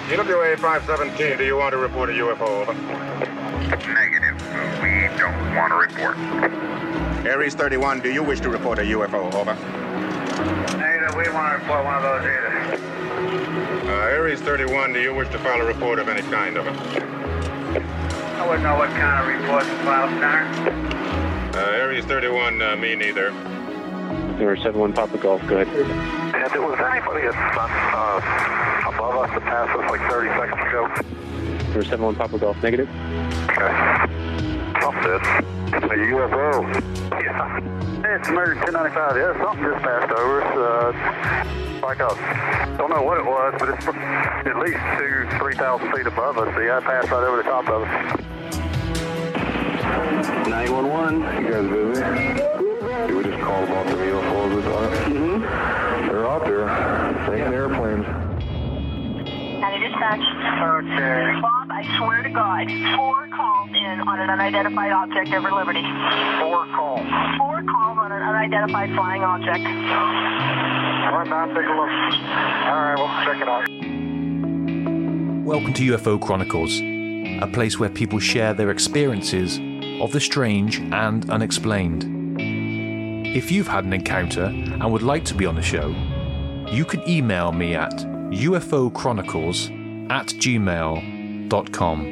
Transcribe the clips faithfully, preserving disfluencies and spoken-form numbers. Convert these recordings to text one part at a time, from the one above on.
E W A five seventeen, do you want to report a U F O? Over. Negative. We don't want to report. Aries thirty-one, do you wish to report a U F O? Over. Negative. We want to report one of those either. Uh, Aries thirty-one, do you wish to file a report of any kind? Over. I wouldn't know what kind of report to file, sir. Uh, Aries thirty-one, uh, me neither. Zero seven one Papa Golf, go ahead. If there was anybody that's uh, above us that passed us like thirty seconds ago. Zero seven one Papa Golf, negative. Okay. Trump this. A U F O. Yeah. It's American ten ninety-five. Yeah, something just passed over us. Uh, like a, don't know what it was, but it's at least two, three thousand feet above us. Yeah, it passed right over the top of us. nine one one. You guys busy? Did we just call about the U F Os this time? Mm-hmm. They're out there. Taking airplanes. County Dispatch. Okay. Bob, I swear to God, four calls in on an unidentified object over Liberty. Four calls. Four calls on an unidentified flying object. All right, now take a look. All right, we'll check it out. Welcome to U F O Chronicles, a place where people share their experiences of the strange and unexplained. If you've had an encounter and would like to be on the show, you can email me at ufochronicles at gmail dot com.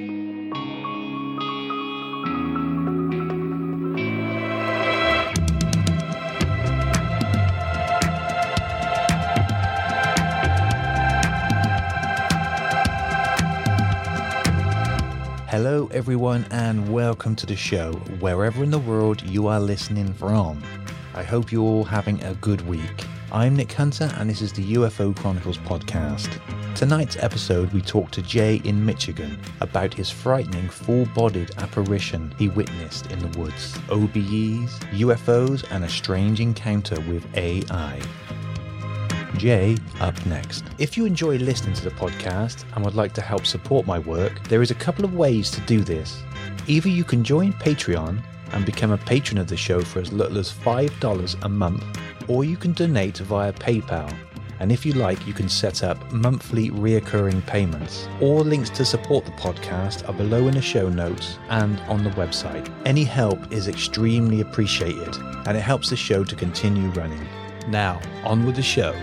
Hello everyone and welcome to the show, wherever in the world you are listening from. I hope you're all having a good week. I'm Nick Hunter and this is the U F O Chronicles podcast. Tonight's episode we talk to Jay in Michigan about his frightening full-bodied apparition he witnessed in the woods, O B Es, U F Os and a strange encounter with A I. Jay up next. If you enjoy listening to the podcast and would like to help support my work, there is a couple of ways to do this. Either you can join Patreon and become a patron of the show for as little as five dollars a month, or you can donate via PayPal. And if you like, you can set up monthly reoccurring payments. All links to support the podcast are below in the show notes and on the website. Any help is extremely appreciated and it helps the show to continue running. Now, on with the show.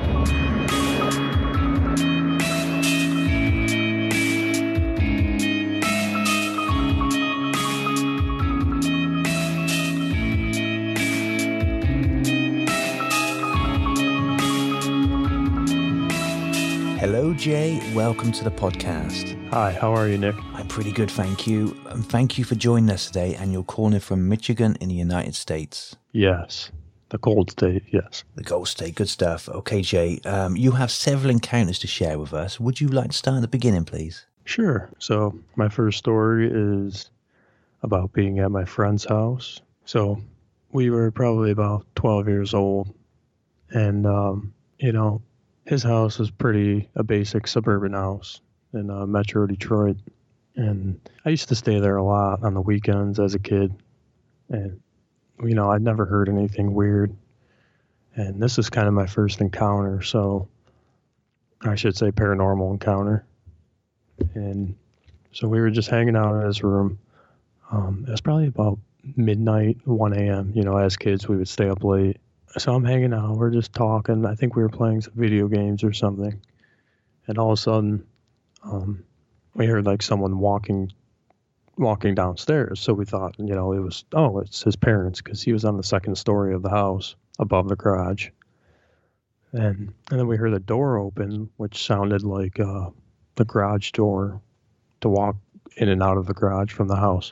Hello, Jay. Welcome to the podcast. Hi, how are you, Nick? I'm pretty good, thank you. And thank you for joining us today. And you're calling from Michigan in the United States. Yes, the cold state, yes. The Gold State, good stuff. Okay, Jay, um, you have several encounters to share with us. Would you like to start at the beginning, please? Sure. So my first story is about being at my friend's house. So we were probably about twelve years old. And, um, you know, his house was pretty a basic suburban house in uh, Metro Detroit. And I used to stay there a lot on the weekends as a kid. And, you know, I'd never heard anything weird. And this is kind of my first encounter. So I should say paranormal encounter. And so we were just hanging out in his room. Um, it was probably about midnight, one a.m. You know, as kids, we would stay up late. So I'm hanging out. We're just talking. I think we were playing some video games or something. And all of a sudden, um, we heard like someone walking walking downstairs. So we thought, you know, it was, oh, it's his parents because he was on the second story of the house above the garage. And, and then we heard the door open, which sounded like uh, the garage door to walk in and out of the garage from the house.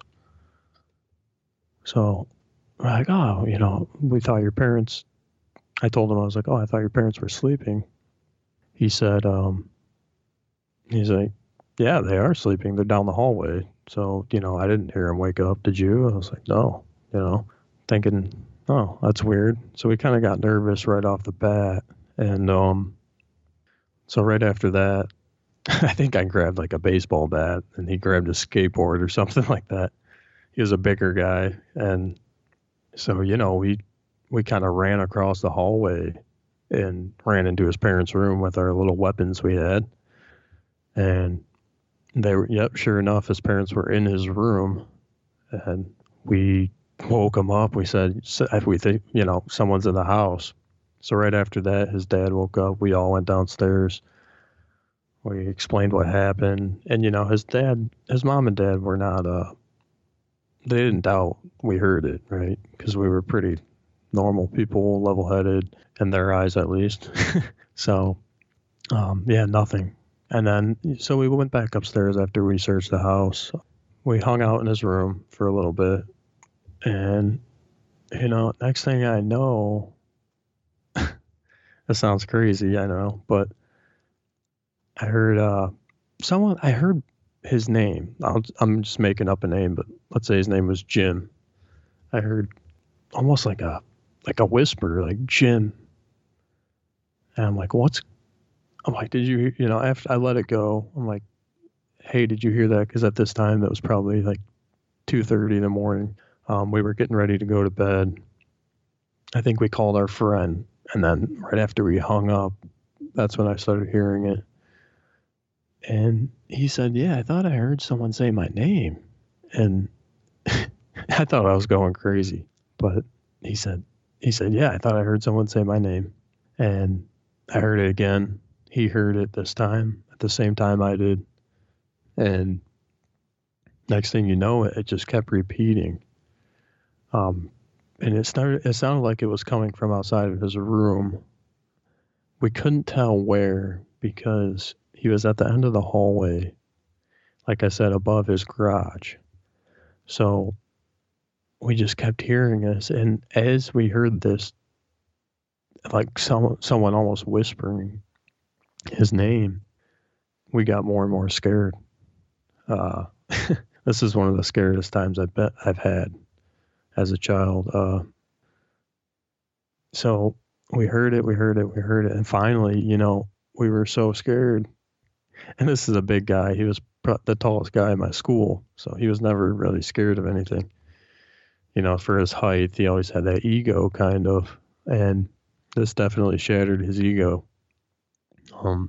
So we're like, oh, you know, we thought your parents, I told him, I was like, oh, I thought your parents were sleeping. He said, um, he's like, yeah, they are sleeping. They're down the hallway. So, you know, I didn't hear him wake up. Did you? I was like, no, you know, thinking, oh, that's weird. So we kind of got nervous right off the bat. And um, so right after that, I think I grabbed like a baseball bat and he grabbed a skateboard or something like that. He was a bigger guy. And so, you know, we, we kind of ran across the hallway and ran into his parents' room with our little weapons we had. And they were, yep, sure enough, his parents were in his room, and we woke him up. We said, if we think, you know, someone's in the house. So right after that, his dad woke up. We all went downstairs. We explained what happened. And, you know, his dad, his mom and dad were not, uh, they didn't doubt we heard it, right? Because we were pretty normal people, level-headed, in their eyes at least. So, um, yeah, nothing. And then, so we went back upstairs after we searched the house. We hung out in his room for a little bit. And, you know, next thing I know, that sounds crazy, I know, but I heard uh, someone, I heard his name. I'll, I'm just making up a name, but let's say his name was Jim. I heard almost like a, like a whisper, like Jim. And I'm like, what's, I'm like, did you, you know, after I let it go, I'm like, hey, did you hear that? Because at this time, it was probably like two thirty in the morning. Um, we were getting ready to go to bed. I think we called our friend. And then right after we hung up, that's when I started hearing it. And he said, yeah, I thought I heard someone say my name. And I thought I was going crazy. But he said, he said, yeah, I thought I heard someone say my name. And I heard it again. He heard it this time at the same time I did. And next thing you know, it, it just kept repeating. Um, and it started, it sounded like it was coming from outside of his room. We couldn't tell where because he was at the end of the hallway, like I said, above his garage. So we just kept hearing this. And as we heard this, like some, someone almost whispering his name, we got more and more scared. Uh, this is one of the scariest times I bet I've had as a child. Uh, so we heard it, we heard it, we heard it. And finally, you know, we were so scared. And this is a big guy. He was the tallest guy in my school. So he was never really scared of anything. You know, for his height, he always had that ego kind of. And this definitely shattered his ego. Um,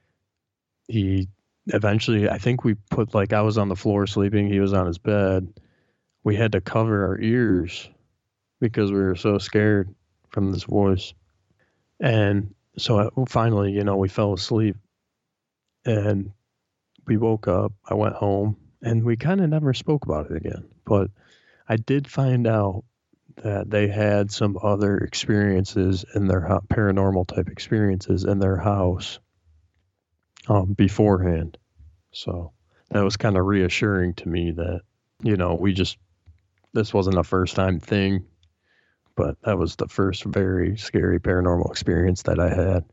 he eventually, I think we put, like, I was on the floor sleeping. He was on his bed. We had to cover our ears because we were so scared from this voice. And so finally, you know, we fell asleep and we woke up. I went home and we kind of never spoke about it again. But I did find out that they had some other experiences in their ho- paranormal type experiences in their house um, beforehand. So that was kind of reassuring to me that, you know, we just, this wasn't a first time thing, but that was the first very scary paranormal experience that I had.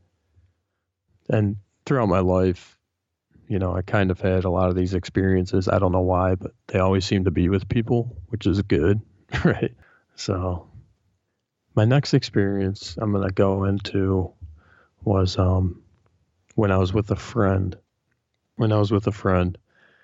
And throughout my life, you know, I kind of had a lot of these experiences. I don't know why, but they always seem to be with people, which is good, right? So my next experience I'm going to go into was um, when I was with a friend. When I was with a friend,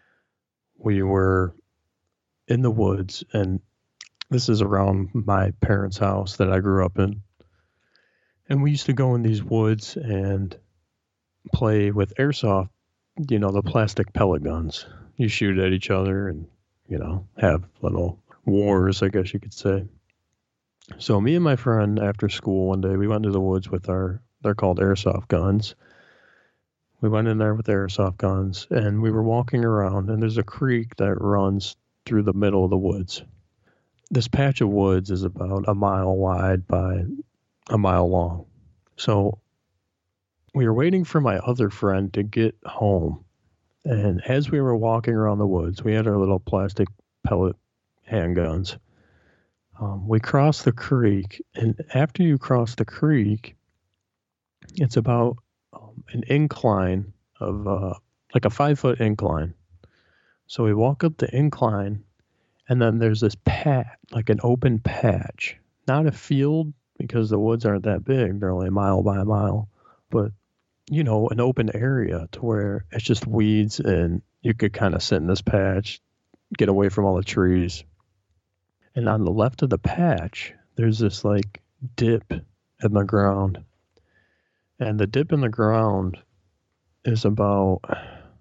we were in the woods, and this is around my parents' house that I grew up in. And we used to go in these woods and play with airsoft, you know, the plastic pellet guns. You shoot at each other and, you know, have little wars, I guess you could say. So me and my friend, after school one day, we went to the woods with our, they're called airsoft guns. We went in there with airsoft guns, and we were walking around, and there's a creek that runs through the middle of the woods. This patch of woods is about a mile wide by a mile long. So we were waiting for my other friend to get home. And as we were walking around the woods, we had our little plastic pellet handguns. Um, we crossed the creek, and after you cross the creek, it's about um, an incline of uh, like a five foot incline. So we walk up the incline, and then there's this patch, like an open patch, not a field because the woods aren't that big. They're only a mile by a mile, but you know, an open area to where it's just weeds and you could kind of sit in this patch, get away from all the trees. And on the left of the patch, there's this like dip in the ground. And the dip in the ground is about,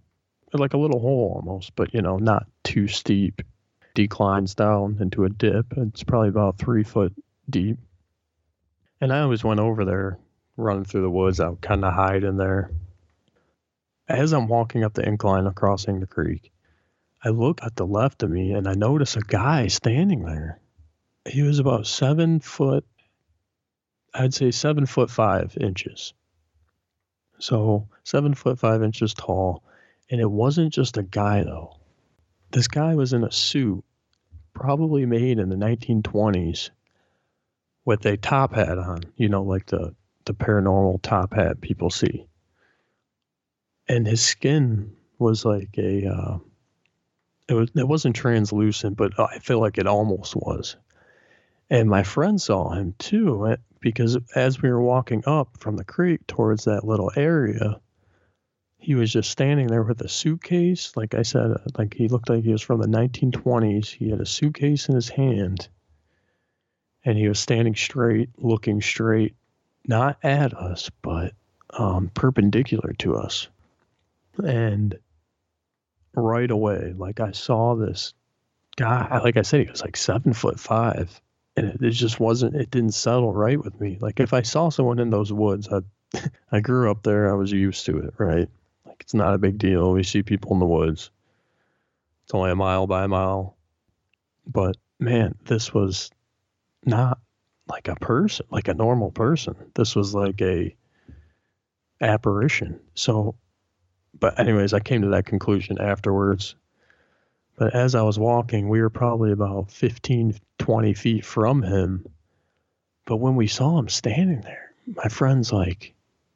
like a little hole almost, but, you know, not too steep. Declines down into a dip. It's probably about three foot deep. And I always went over there, running through the woods. I would kind of hide in there. As I'm walking up the incline crossing the creek, I look at the left of me and I notice a guy standing there. He was about seven foot, I'd say seven foot five inches. So seven foot five inches tall. And it wasn't just a guy though. This guy was in a suit, probably made in the nineteen twenties, with a top hat on, you know, like the, the paranormal top hat people see. And his skin was like a, uh, it, was, it wasn't translucent, but I feel like it almost was. And my friend saw him too, because as we were walking up from the creek towards that little area, he was just standing there with a suitcase. Like I said, like he looked like he was from the nineteen twenties. He had a suitcase in his hand. And he was standing straight, looking straight, not at us, but um, perpendicular to us. And right away, like I saw this guy, like I said, he was like seven foot five. And it, it just wasn't, it didn't settle right with me. Like if I saw someone in those woods, I, I grew up there, I was used to it, right? It's not a big deal. We see people in the woods. It's only a mile by a mile. But man, this was not like a person, like a normal person. This was like a apparition. So, but anyways, I came to that conclusion afterwards. But as I was walking, we were probably about fifteen, twenty feet from him. But when we saw him standing there, my friend's like,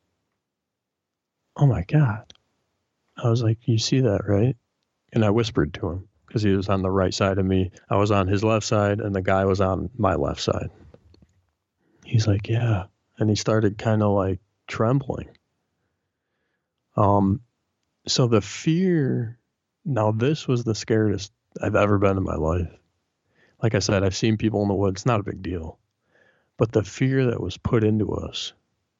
oh my God. I was like, you see that, right? And I whispered to him because he was on the right side of me. I was on his left side and the guy was on my left side. He's like, yeah. And he started kind of like trembling. Um, so the fear, now this was the scariest I've ever been in my life. Like I said, I've seen people in the woods, not a big deal. But the fear that was put into us,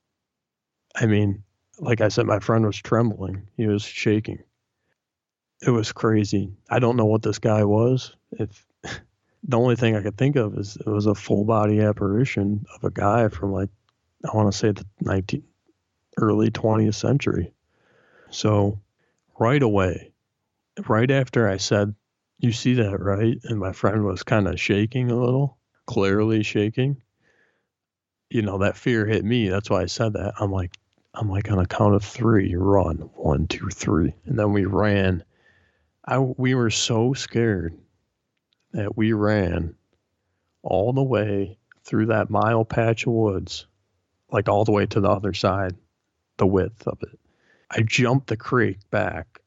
I mean, like I said, my friend was trembling. He was shaking. It was crazy. I don't know what this guy was. If the only thing I could think of is it was a full body apparition of a guy from like, I want to say the nineteenth, early twentieth century. So right away, right after I said, you see that, right? And my friend was kind of shaking a little, clearly shaking. You know, that fear hit me. That's why I said that. I'm like, I'm like on a count of three, run, one, two, three. And then we ran. I, we were so scared that we ran all the way through that mile patch of woods, like all the way to the other side, the width of it. I jumped the creek back,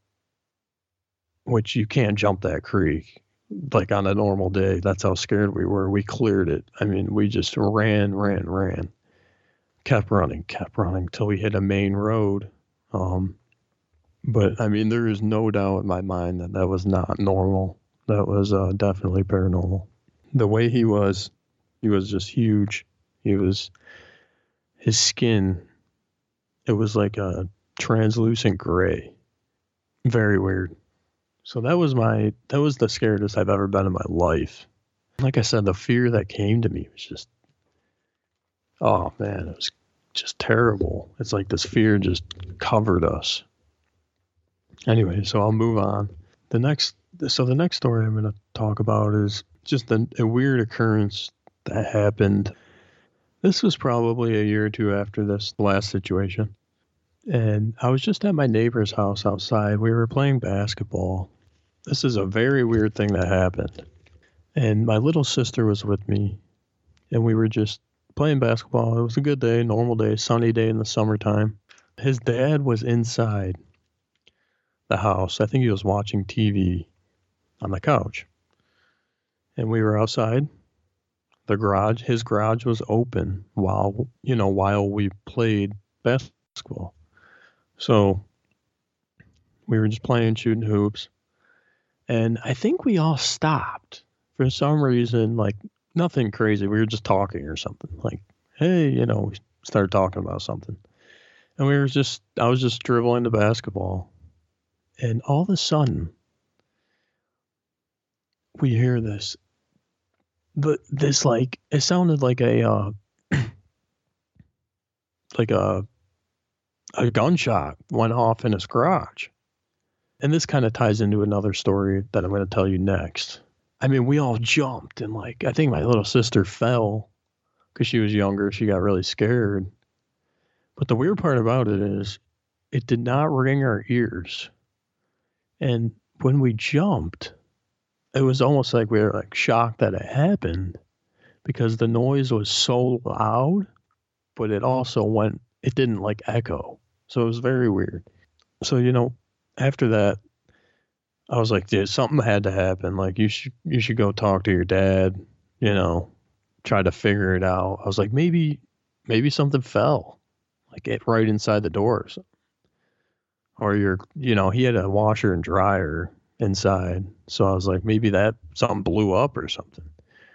which you can't jump that creek. Like on a normal day, that's how scared we were. We cleared it. I mean, we just ran, ran, ran. Kept running, kept running till we hit a main road. Um, but I mean, there is no doubt in my mind that that was not normal. That was uh, definitely paranormal. The way he was, he was just huge. He was, his skin, it was like a translucent gray. Very weird. So that was my, that was the scariest I've ever been in my life. Like I said, the fear that came to me was just, oh man, it was just terrible. It's like this fear just covered us. Anyway, so I'll move on. The next, so the next story I'm going to talk about is just a, a weird occurrence that happened. This was probably a year or two after this last situation. And I was just at my neighbor's house outside. We were playing basketball. This is a very weird thing that happened. And my little sister was with me. And we were just playing basketball. It was a good day, normal day, sunny day in the summertime. His dad was inside the house. I think he was watching T V on the couch. And we were outside. The garage, his garage was open while, you know, while we played basketball. So we were just playing, shooting hoops. And I think we all stopped for some reason, like nothing crazy. We were just talking or something like, hey, you know, we started talking about something. And we were just, I was just dribbling the basketball. And all of a sudden, we hear this. But this, like, it sounded like a, uh, like a, a gunshot went off in his garage. And this kind of ties into another story that I'm going to tell you next. I mean, we all jumped, and, like, I think my little sister fell because she was younger. She got really scared. But the weird part about it is it did not ring our ears. And when we jumped, it was almost like we were, like, shocked that it happened because the noise was so loud, but it also went, it didn't, like, echo. So it was very weird. So, you know, after that, I was like, dude, something had to happen. Like, you should, you should go talk to your dad, you know, try to figure it out. I was like, maybe, maybe something fell, like, it right inside the doors. Or you're, you know, he had a washer and dryer inside. So I was like, maybe that something blew up or something.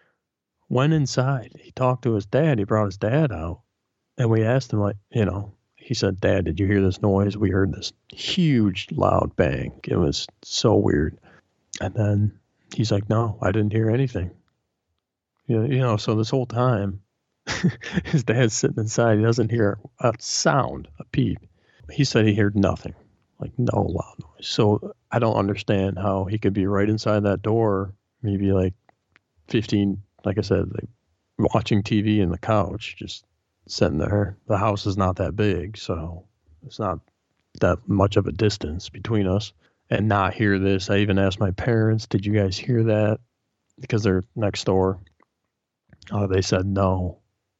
Went inside. He talked to his dad. He brought his dad out. And we asked him, like, you know, he said, Dad, did you hear this noise? We heard this huge, loud bang. It was so weird. And then he's like, no, I didn't hear anything. You know, you know, so this whole time, his dad's sitting inside. He doesn't hear a sound, a peep. He said he heard nothing, like no loud noise. So I don't understand how he could be right inside that door, maybe like fifteen, like I said, like watching T V in the couch, just sitting there. The house is not that big, so it's not that much of a distance between us. And not hear this. I even asked my parents, did you guys hear that? Because they're next door. Oh, they said no.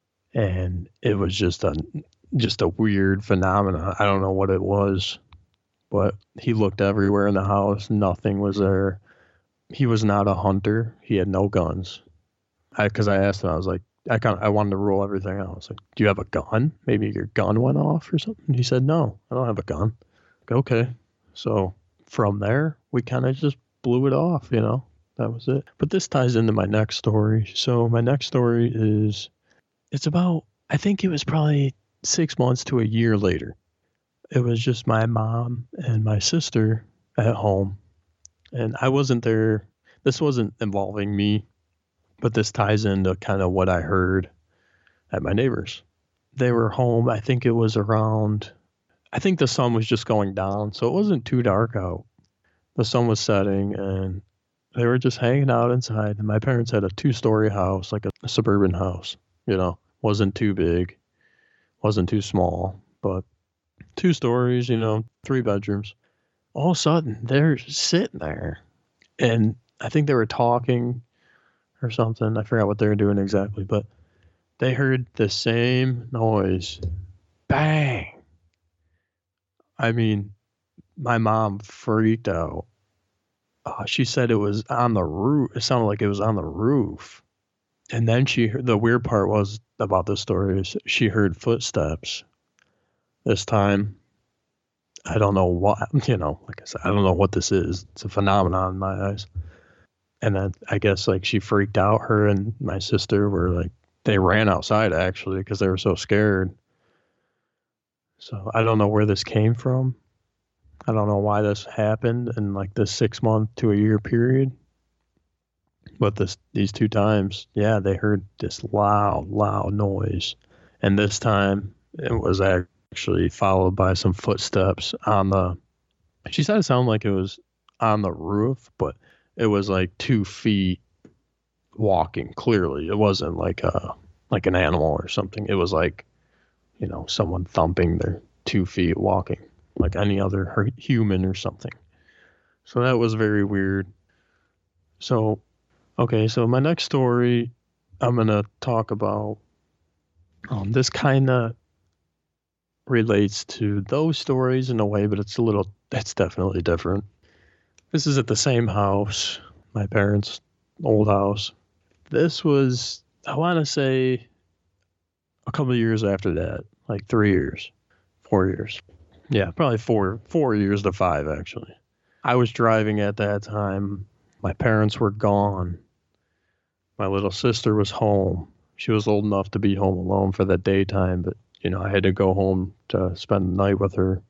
And it was just a just a weird phenomenon. I don't know what it was, but he looked everywhere in the house. Nothing was there. He was not a hunter. He had no guns. I because I asked him, I was like, I kind of I wanted to rule everything out. I was like, do you have a gun? Maybe your gun went off or something. He said, no, I don't have a gun. Okay, so from there we kind of just blew it off. You know, that was it. But this ties into my next story. So my next story is, it's about, I think it was probably six months to a year later. It was just my mom and my sister at home. And I wasn't there. This wasn't involving me, but this ties into kind of what I heard at my neighbors. They were home. I think it was around, I think the sun was just going down. So it wasn't too dark out. The sun was setting and they were just hanging out inside. And my parents had a two-story house, like a, a suburban house, you know, wasn't too big, wasn't too small, but two stories, you know, three bedrooms. All of a sudden, they're sitting there. And I think they were talking or something. I forgot what they were doing exactly, but they heard the same noise. Bang. I mean, my mom freaked out. Uh, she said it was on the roof. It sounded like it was on the roof. And then she heard, the weird part was about this story is she heard footsteps. This time, I don't know what, you know, like I said, I don't know what this is. It's a phenomenon in my eyes. And then I guess like she freaked out. Her and my sister were like, they ran outside actually because they were so scared. So I don't know where this came from. I don't know why this happened in like this six month to a year period. But this these two times, yeah, they heard this loud, loud noise. And this time it was actually followed by some footsteps on the, she said it sounded like it was on the roof, but it was like two feet walking clearly. It wasn't like a, like an animal or something. It was like, you know, someone thumping their two feet walking like any other human or something. So that was very weird. So, okay, so my next story, I'm going to talk about, um, this kind of relates to those stories in a way, but it's a little, it's definitely different. This is at the same house, my parents' old house. This was, I want to say, a couple of years after that, like three years, four years. Yeah, probably four, four years to five, actually. I was driving at that time. My parents were gone. My little sister was home. She was old enough to be home alone for the daytime, but, you know, I had to go home to spend the night with her.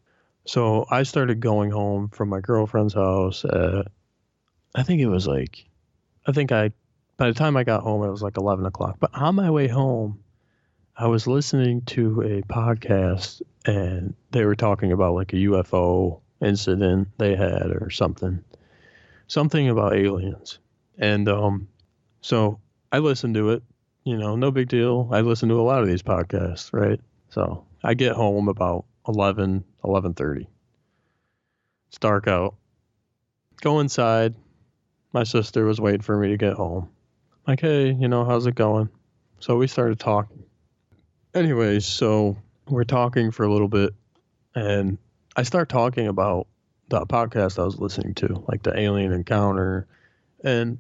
So I started going home from my girlfriend's house at, I think it was like, I think I, by the time I got home, it was like eleven o'clock. But on my way home, I was listening to a podcast and they were talking about like a U F O incident they had or something, something about aliens. And um, so I listened to it, you know, no big deal. I listen to a lot of these podcasts, right? So I get home about eleven, eleven thirty. It's dark out. Go inside. My sister was waiting for me to get home. Like, hey, you know, how's it going? So we started talking. Anyways, so we're talking for a little bit, and I start talking about the podcast I was listening to, like the alien encounter. And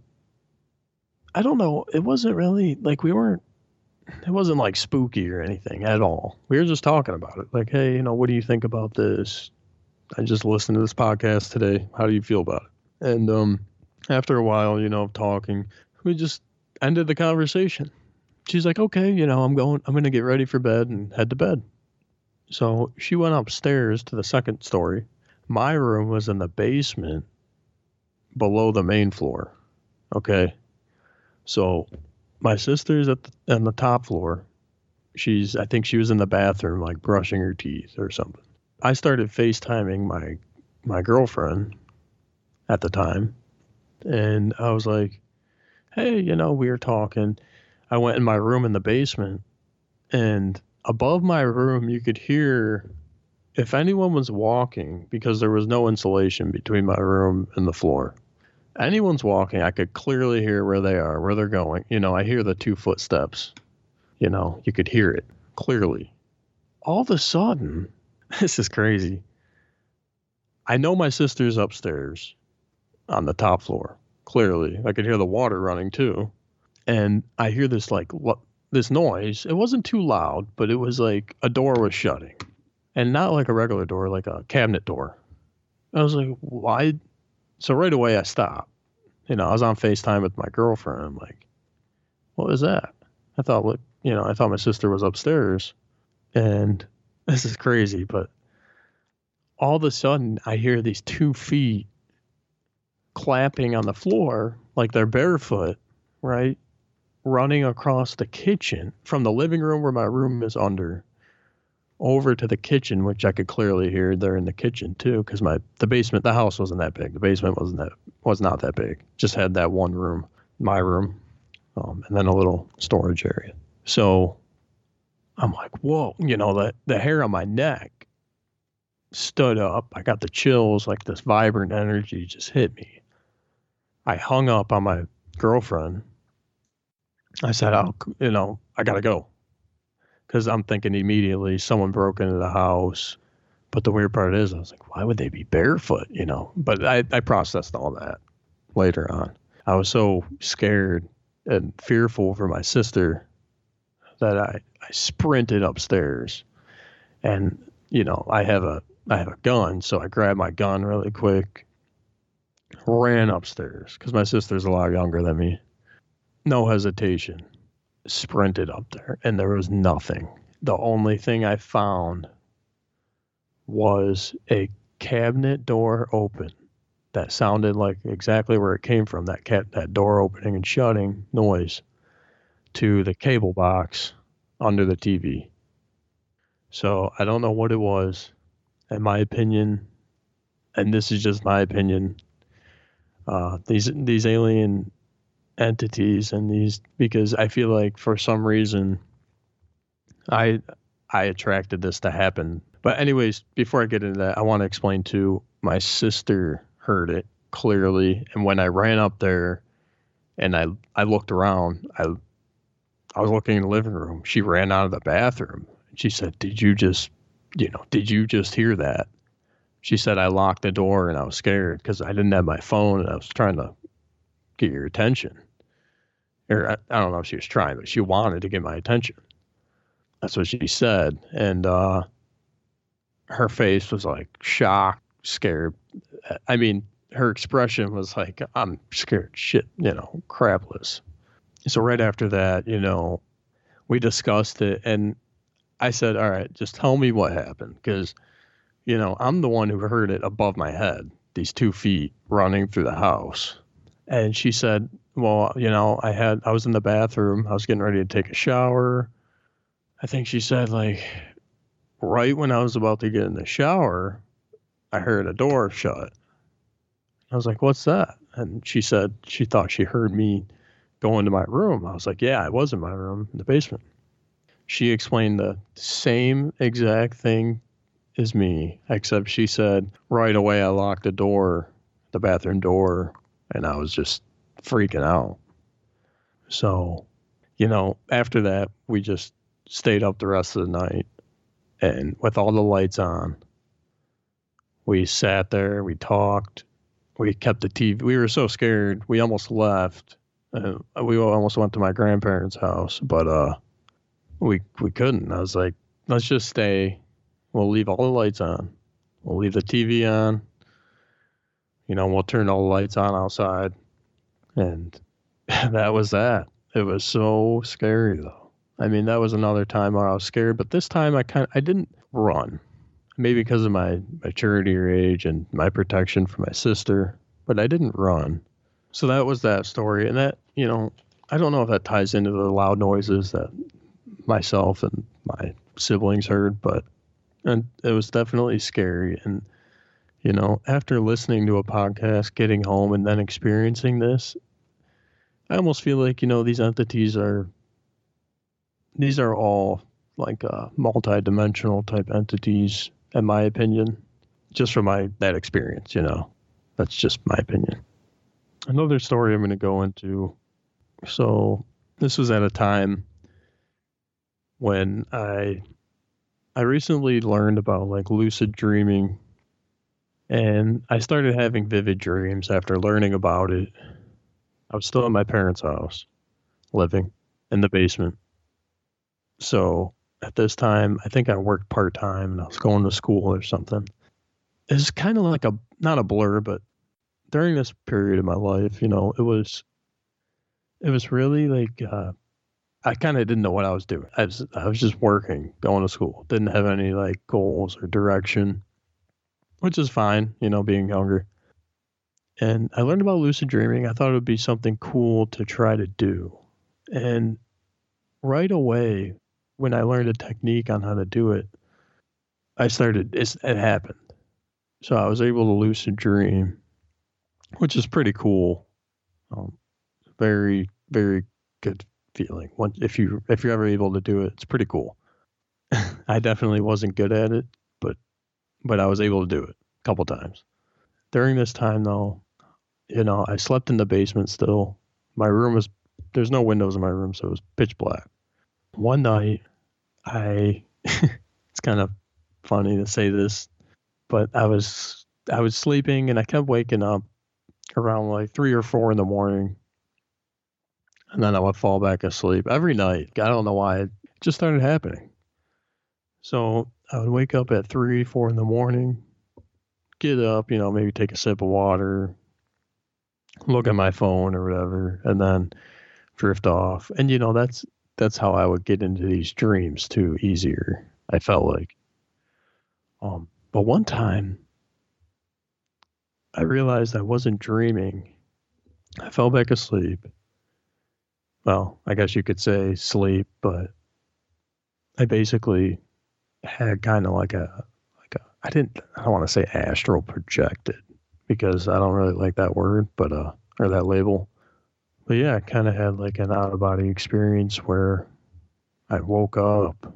I don't know, it wasn't really, like we weren't, it wasn't like spooky or anything at all. We were just talking about it. Like, hey, you know, what do you think about this? I just listened to this podcast today. How do you feel about it? And um, after a while, you know, of talking, we just ended the conversation. She's like, okay, you know, I'm going, I'm going to get ready for bed and head to bed. So she went upstairs to the second story. My room was in the basement below the main floor. Okay. So my sister's at the, on the top floor. She's, I think she was in the bathroom, like brushing her teeth or something. I started FaceTiming my, my girlfriend at the time. And I was like, hey, you know, we were talking. I went in my room in the basement, and above my room, you could hear if anyone was walking, because there was no insulation between my room and the floor. Anyone's walking, I could clearly hear where they are, where they're going. You know, I hear the two footsteps. You know, you could hear it clearly. All of a sudden, this is crazy. I know my sister's upstairs on the top floor. Clearly, I could hear the water running too. And I hear this like lo- this noise. It wasn't too loud, but it was like a door was shutting. And not like a regular door, like a cabinet door. I was like, why? So right away I stopped. You know, I was on FaceTime with my girlfriend. I'm like, what was that? I thought, what, you know, I thought my sister was upstairs. And this is crazy, but all of a sudden I hear these two feet clapping on the floor like they're barefoot, right? Running across the kitchen from the living room where my room is under over to the kitchen, which I could clearly hear. They're in the kitchen too, because my the basement, the house wasn't that big. The basement wasn't that was not that big. Just had that one room, my room, um, and then a little storage area. So I'm like, whoa, you know, the the hair on my neck stood up. I got the chills, like this vibrant energy just hit me. I hung up on my girlfriend. I said, oh, you know, I got to go. Because I'm thinking immediately someone broke into the house. But the weird part is, I was like, why would they be barefoot, you know? But I, I processed all that later on. I was so scared and fearful for my sister that I, I sprinted upstairs. And, you know, I have a I have a gun, so I grabbed my gun really quick, ran upstairs, because my sister's a lot younger than me. No hesitation. Sprinted up there, and there was nothing. The only thing I found was a cabinet door open that sounded like exactly where it came from, that cat, that door opening and shutting noise, to the cable box under the T V. So I don't know what it was. In my opinion, and this is just my opinion, uh, these these alien entities and these, because I feel like for some reason I I attracted this to happen. But anyways, before I get into that, I want to explain too, my sister heard it clearly, and when I ran up there and I I looked around, I I was looking in the living room. She ran out of the bathroom. She said, "Did you just, you know, did you just hear that?" She said, "I locked the door and I was scared because I didn't have my phone and I was trying to get your attention." Or I, I don't know if she was trying, but she wanted to get my attention. That's what she said. And uh, her face was like shocked, scared. I mean, her expression was like, I'm scared shit, you know, crapless. So right after that, you know, we discussed it, and I said, all right, just tell me what happened. Because, you know, I'm the one who heard it above my head, these two feet running through the house. And she said, well, you know, I had, I was in the bathroom. I was getting ready to take a shower. I think she said, like, right when I was about to get in the shower, I heard a door shut. I was like, what's that? And she said she thought she heard me go into my room. I was like, yeah, I was in my room in the basement. She explained the same exact thing as me, except she said right away I locked the door, the bathroom door, and I was just freaking out. So, you know, after that, we just stayed up the rest of the night, and with all the lights on, we sat there, we talked, we kept the T V. We were so scared, we almost left. Uh, we almost went to my grandparents' house, but uh, we we couldn't. I was like, let's just stay. We'll leave all the lights on. We'll leave the T V on. You know, we'll turn all the lights on outside. And that was that. It was so scary, though. I mean, that was another time where I was scared, but this time I kind of, I didn't run. Maybe because of my maturity or age and my protection for my sister, but I didn't run. So that was that story. And that, you know, I don't know if that ties into the loud noises that myself and my siblings heard, but and it was definitely scary. And, you know, after listening to a podcast, getting home, and then experiencing this, I almost feel like, you know, these entities are, these are all like uh, multi-dimensional type entities, in my opinion, just from my that experience, you know. That's just my opinion. Another story I'm going to go into. So this was at a time when I I recently learned about like lucid dreaming, and I started having vivid dreams after learning about it. I was still at my parents' house, living in the basement. So at this time, I think I worked part-time and I was going to school or something. It's kind of like a, not a blur, but during this period of my life, you know, it was, it was really like, uh, I kind of didn't know what I was doing. I was, I was just working, going to school, didn't have any like goals or direction, which is fine, you know, being younger. And I learned about lucid dreaming. I thought it would be something cool to try to do. And right away, when I learned a technique on how to do it, I started, it's, it happened. So I was able to lucid dream, which is pretty cool. Um, very, very good feeling. Once, if you, if you're ever able to do it, it's pretty cool. I definitely wasn't good at it, but, but I was able to do it a couple times. During this time though, you know, I slept in the basement still. My room was, there's no windows in my room, so it was pitch black. One night, I, it's kind of funny to say this, but I was, I was sleeping and I kept waking up around like three or four in the morning. And then I would fall back asleep every night. I don't know why. It just started happening. So I would wake up at three, four in the morning, get up, you know, maybe take a sip of water, look at my phone or whatever, and then drift off. And, you know, that's, that's how I would get into these dreams too, easier, I felt like. Um, but one time I realized I wasn't dreaming. I fell back asleep. Well, I guess you could say sleep, but I basically had kind of like a, like a, I didn't, I don't want to say astral projected because I don't really like that word, but, uh, or that label. But yeah, I kind of had like an out of body experience where I woke up,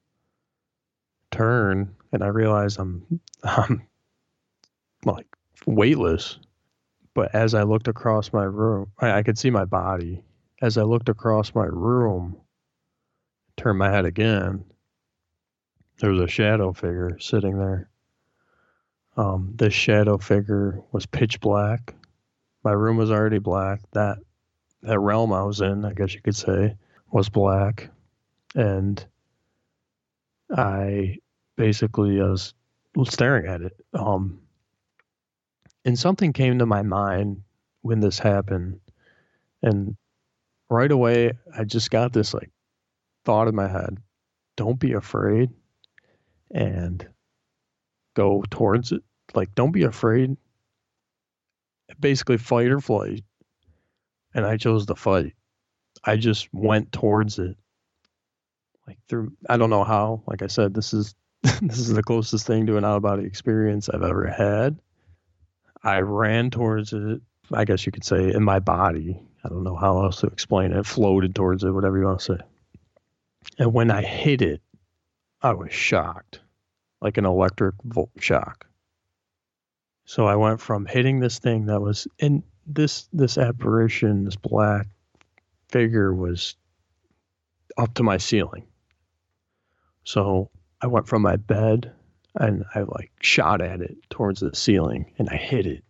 turned, and I realized I'm, I'm like weightless. But as I looked across my room, I, I could see my body. As I looked across my room, turned my head again, there was a shadow figure sitting there. Um, this shadow figure was pitch black. My room was already black. That that realm I was in, I guess you could say, was black. And I basically was staring at it. Um, and something came to my mind when this happened. And right away, I just got this like thought in my head, don't be afraid. And go towards it. Like, don't be afraid. Basically, fight or flight. And I chose to fight. I just went towards it. Like through, I don't know how. Like I said, this is this is the closest thing to an out-of-body experience I've ever had. I ran towards it. I guess you could say in my body. I don't know how else to explain it. Floated towards it, whatever you want to say. And when I hit it, I was shocked, like an electric volt shock. So I went from hitting this thing that was in this this apparition, this black figure was up to my ceiling. So I went from my bed and I like shot at it towards the ceiling and I hit it.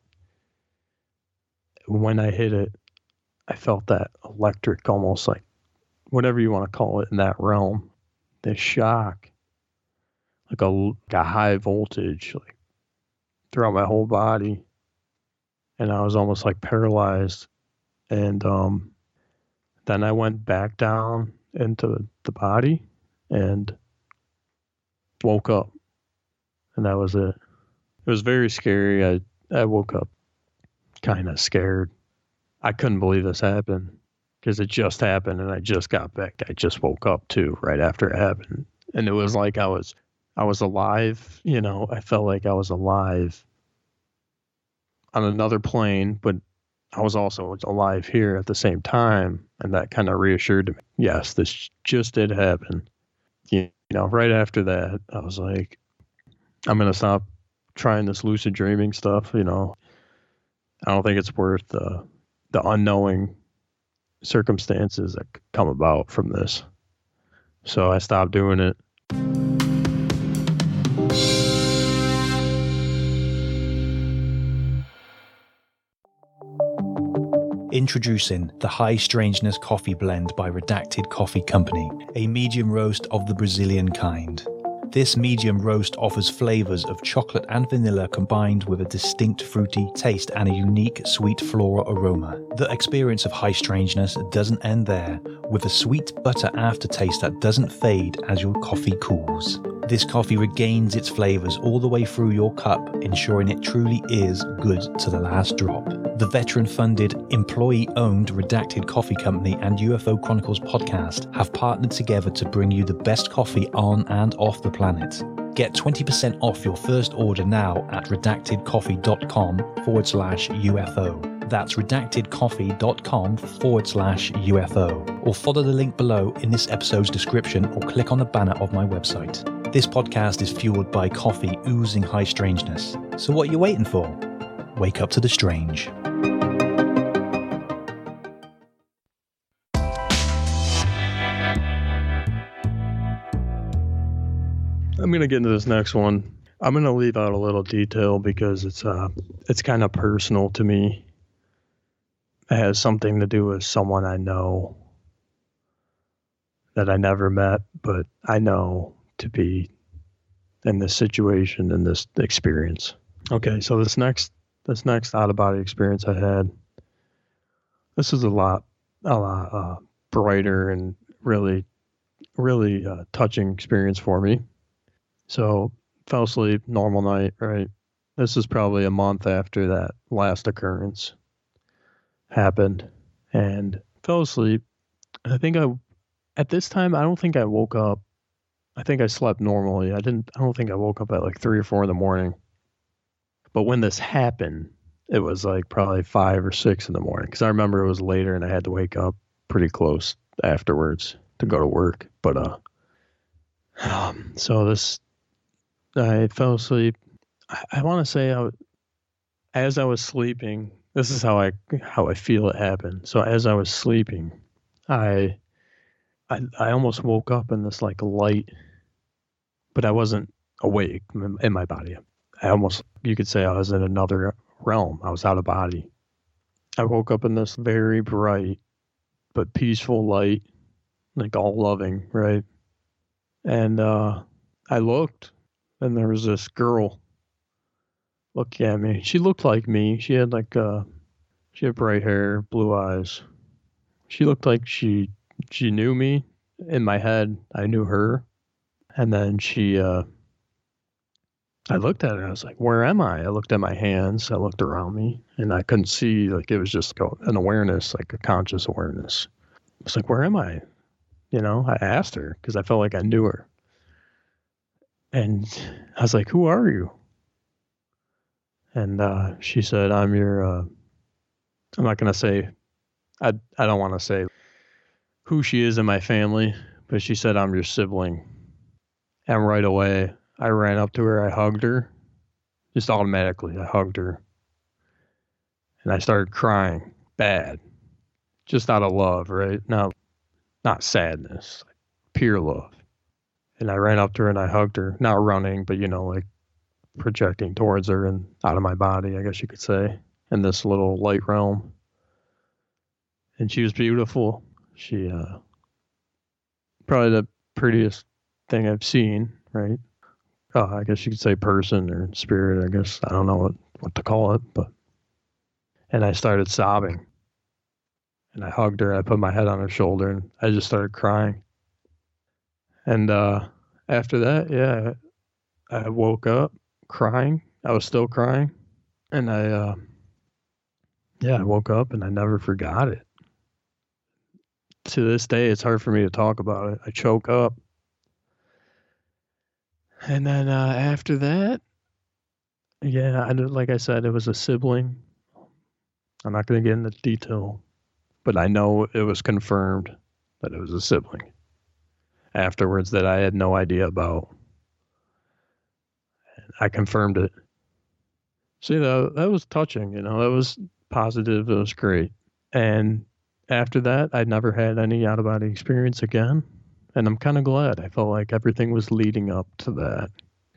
When I hit it, I felt that electric, almost like whatever you want to call it in that realm, the shock, like a, like a high voltage, like throughout my whole body. And I was almost like paralyzed. And um, then I went back down into the body and woke up. And that was it. It was very scary. I, I woke up kind of scared. I couldn't believe this happened because it just happened and I just got back. I just woke up too right after it happened. And it was like I was I was alive, you know, I felt like I was alive on another plane, but I was also alive here at the same time. And that kind of reassured me. Yes, this just did happen. You know, right after that, I was like, I'm going to stop trying this lucid dreaming stuff. You know, I don't think it's worth the, the unknowing circumstances that could come about from this. So I stopped doing it. Introducing the High Strangeness Coffee Blend by Redacted Coffee Company, a medium roast of the Brazilian kind. This medium roast offers flavors of chocolate and vanilla combined with a distinct fruity taste and a unique sweet floral aroma. The experience of High Strangeness doesn't end there, with a sweet butter aftertaste that doesn't fade as your coffee cools. This coffee regains its flavors all the way through your cup, ensuring it truly is good to the last drop. The veteran-funded, employee-owned Redacted Coffee Company and U F O Chronicles podcast have partnered together to bring you the best coffee on and off the planet. Get twenty percent off your first order now at redactedcoffee.com forward slash UFO. That's redactedcoffee.com forward slash UFO. Or follow the link below in this episode's description or click on the banner of my website. This podcast is fueled by coffee oozing high strangeness. So what are you waiting for? Wake up to the strange. I'm going to get into this next one. I'm going to leave out a little detail because it's uh, it's kind of personal to me. It has something to do with someone I know that I never met, but I know to be in this situation, in this experience. Okay, so this next this next out-of-body experience I had, this is a lot, a lot uh, brighter and really, really uh, touching experience for me. So, fell asleep, normal night, right? This is probably a month after that last occurrence happened, and fell asleep. I think I, at this time, I don't think I woke up. I think I slept normally. I didn't, I don't think I woke up at like three or four in the morning. But when this happened, it was like probably five or six in the morning. Because I remember it was later and I had to wake up pretty close afterwards to go to work. But, uh, um, so this, I fell asleep. I, I want to say I, as I was sleeping, this is how I, how I feel it happened. So as I was sleeping, I, I, I almost woke up in this like light, but I wasn't awake in my body. I almost, you could say I was in another realm. I was out of body. I woke up in this very bright but peaceful light, like all loving, right? And uh, I looked, and there was this girl looking at me. She looked like me. She had like, uh, she had bright hair, blue eyes. She looked like she, she knew me. In my head, I knew her. And then she, uh, I looked at it. I was like, where am I? I looked at my hands. I looked around me, and I couldn't see. Like, it was just an awareness, like a conscious awareness. I was like, where am I? You know, I asked her because I felt like I knew her. And I was like, who are you? And uh, she said, I'm your, uh, I'm not going to say, I, I don't want to say who she is in my family, but she said, I'm your sibling. And right away, I ran up to her. I hugged her. Just automatically, I hugged her. And I started crying bad. Just out of love, right? Not, not sadness. Like pure love. And I ran up to her and I hugged her. Not running, but, you know, like projecting towards her and out of my body, I guess you could say, in this little light realm. And she was beautiful. She, uh, probably the prettiest thing I've seen, right? Uh, I guess you could say person or spirit, I guess. I don't know what, what to call it, but. And I started sobbing. And I hugged her. I put my head on her shoulder and I just started crying. And uh, after that, yeah, I woke up crying. I was still crying. And I, uh, yeah, I woke up and I never forgot it. To this day, it's hard for me to talk about it. I choke up. And then uh, after that, yeah, I, like I said, it was a sibling. I'm not going to get into detail, but I know it was confirmed that it was a sibling. Afterwards, that I had no idea about. I confirmed it. See, that, that was touching, you know, that was positive. It was great. And after that, I never had any out-of-body experience again. And I'm kind of glad. I felt like everything was leading up to that.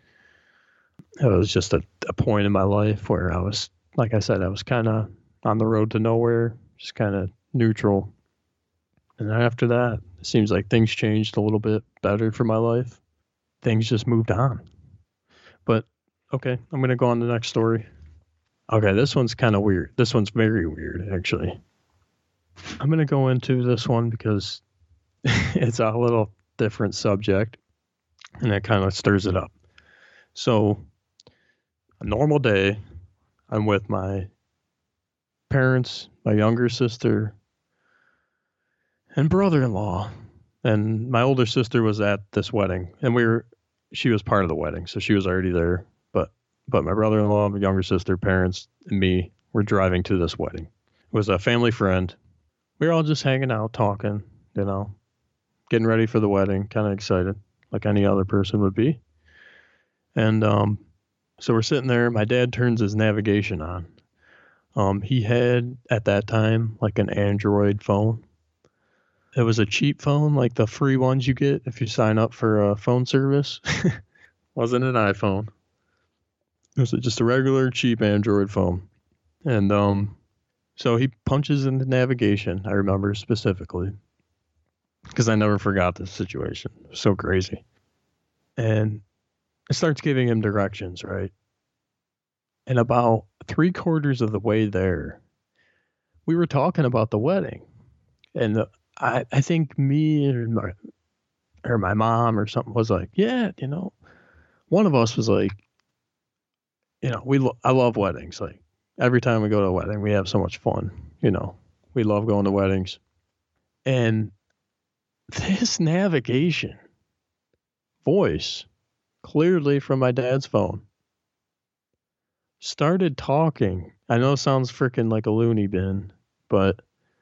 It was just a, a point in my life where I was, like I said, I was kind of on the road to nowhere, just kind of neutral. And then after that, it seems like things changed a little bit better for my life. Things just moved on. But, okay, I'm going to go on to the next story. Okay, this one's kind of weird. This one's very weird, actually. I'm going to go into this one because it's a little different subject, and it kind of stirs it up. So, a normal day, I'm with my parents, my younger sister, and brother-in-law. And my older sister was at this wedding, and we were, she was part of the wedding, so she was already there. But but my brother-in-law, my younger sister, parents, and me were driving to this wedding. It was a family friend. We were all just hanging out, talking, you know, getting ready for the wedding, kind of excited, like any other person would be. And um, so we're sitting there. My dad turns his navigation on. Um, he had, at that time, like an Android phone. It was a cheap phone, like the free ones you get if you sign up for a phone service. Wasn't an iPhone. It was just a regular, cheap Android phone. And um, so he punches into navigation, I remember specifically, because I never forgot this situation. It was so crazy. And it starts giving him directions, right? And about three quarters of the way there, we were talking about the wedding. And the, I, I think me or my, or my mom or something was like, yeah, you know, one of us was like, you know, we lo- I love weddings. Like every time we go to a wedding, we have so much fun. You know, we love going to weddings. And this navigation voice, clearly from my dad's phone, started talking. I know it sounds freaking like a loony bin, but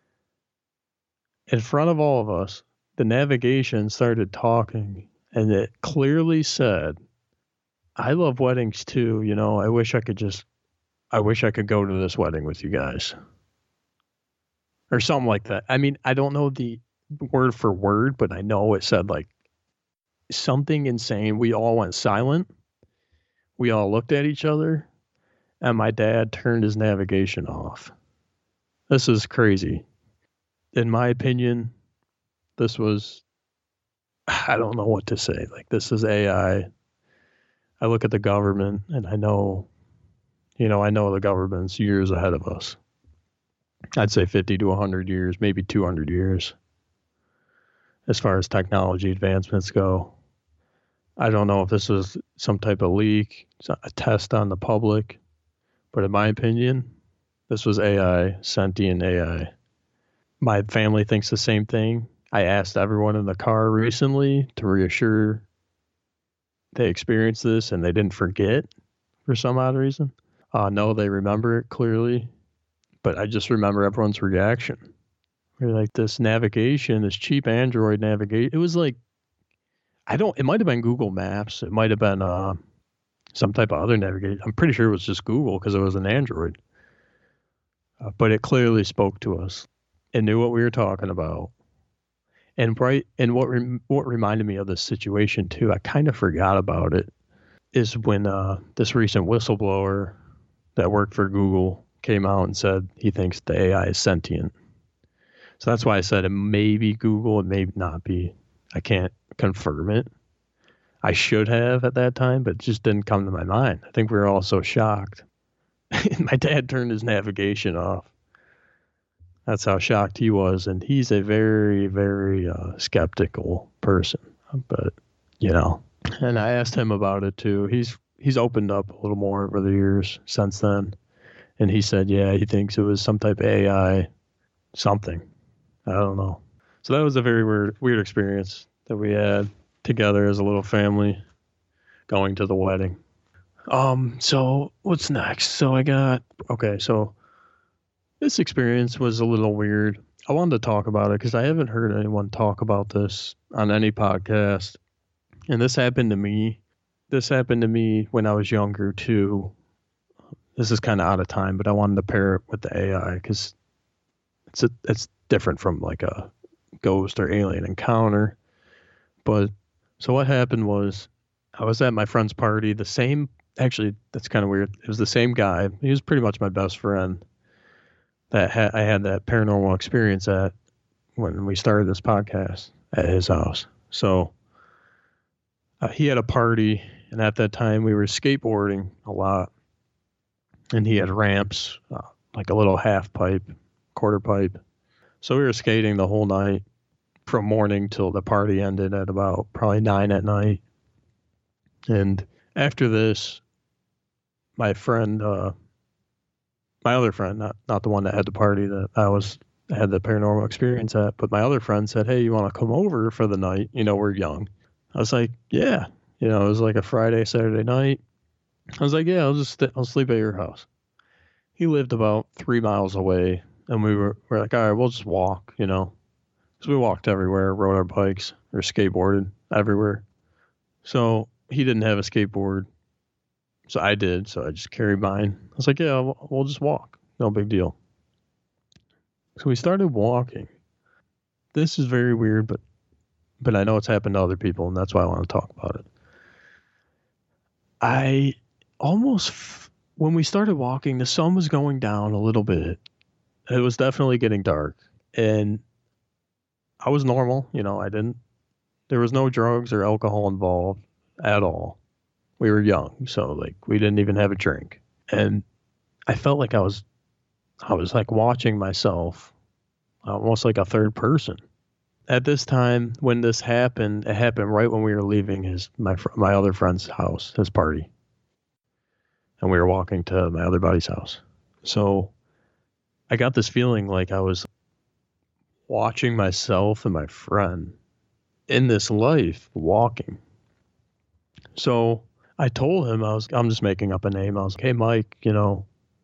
in front of all of us, the navigation started talking, and it clearly said, I love weddings too. You know, I wish I could just, I wish I could go to this wedding with you guys. Or something like that. I mean, I don't know the word for word, but I know it said like something insane. We all went silent. We all looked at each other, and my dad turned his navigation off. This is crazy. In my opinion, this was, I don't know what to say. Like, this is A I. I look at the government and I know, you know, I know the government's years ahead of us. I'd say fifty to one hundred years, maybe two hundred years, as far as technology advancements go. I don't know if this was some type of leak, a test on the public, but in my opinion, this was A I, sentient A I. My family thinks the same thing. I asked everyone in the car recently to reassure they experienced this and they didn't forget for some odd reason. Uh, no, they remember it clearly, but I just remember everyone's reaction. We're like, this navigation, this cheap Android navigation, it was like, I don't, it might have been Google Maps. It might have been uh, some type of other navigation. I'm pretty sure it was just Google because it was an Android. Uh, but it clearly spoke to us. It knew what we were talking about. And right, and what rem, what reminded me of this situation too, I kind of forgot about it, is when uh, this recent whistleblower that worked for Google came out and said he thinks the A I is sentient. So that's why I said it may be Google, it may not be. I can't confirm it. I should have at that time, but it just didn't come to my mind. I think we were all so shocked. My dad turned his navigation off. That's how shocked he was. And he's a very, very uh, skeptical person. But, you know, and I asked him about it too. He's he's opened up a little more over the years since then. And he said, yeah, he thinks it was some type of A I, something. I don't know. So that was a very weird, weird experience that we had together as a little family going to the wedding. Um, so what's next? So I got, okay, so this experience was a little weird. I wanted to talk about it because I haven't heard anyone talk about this on any podcast. And this happened to me. This happened to me when I was younger too. This is kind of out of time, but I wanted to pair it with the A I because it's a, it's different from like a ghost or alien encounter. But so what happened was I was at my friend's party. The same, actually, that's kind of weird. It was the same guy. He was pretty much my best friend that ha- I had that paranormal experience at when we started this podcast at his house. So uh, he had a party, and at that time we were skateboarding a lot, and he had ramps, uh, like a little half pipe, quarter pipe. So we were skating the whole night from morning till the party ended at about probably nine at night. And after this, my friend, uh, my other friend, not not the one that had the party that I was had the paranormal experience at, but my other friend said, hey, you want to come over for the night? You know, we're young. I was like, yeah. You know, it was like a Friday, Saturday night. I was like, yeah, I'll just st- I'll sleep at your house. He lived about three miles away, and we were, we're like, all right, we'll just walk, you know. So we walked everywhere, rode our bikes, or skateboarded everywhere. So he didn't have a skateboard. So I did. So I just carried mine. I was like, yeah, we'll, we'll just walk. No big deal. So we started walking. This is very weird, but but I know it's happened to other people, and that's why I want to talk about it. I almost, when we started walking, the sun was going down a little bit. It was definitely getting dark. And I was normal, you know, I didn't, there was no drugs or alcohol involved at all. We were young, so like we didn't even have a drink. And I felt like I was, I was like watching myself, almost like a third person. At this time, when this happened, it happened right when we were leaving his my my other friend's house, his party. And we were walking to my other buddy's house. So I got this feeling like I was watching myself and my friend in this life walking. So I told him, I was, I'm just making up a name. I was like, hey, Mike, you know,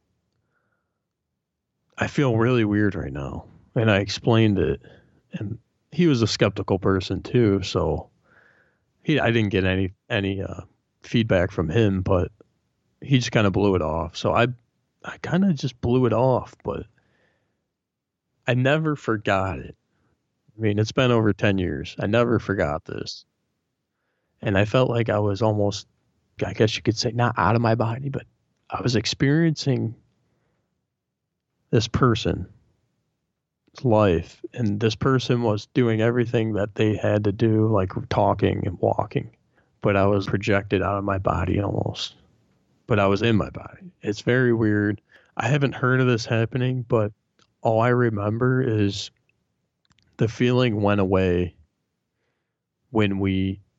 I feel really weird right now. And I explained it. And he was a skeptical person too. So he, I didn't get any, any uh, feedback from him, but he just kind of blew it off. So I, I kind of just blew it off, but I never forgot it. I mean, it's been over ten years. I never forgot this. And I felt like I was almost, I guess you could say, not out of my body, but I was experiencing this person's life. And this person was doing everything that they had to do, like talking and walking. But I was projected out of my body almost. But I was in my body. It's very weird. I haven't heard of this happening, but all I remember is the feeling went away when we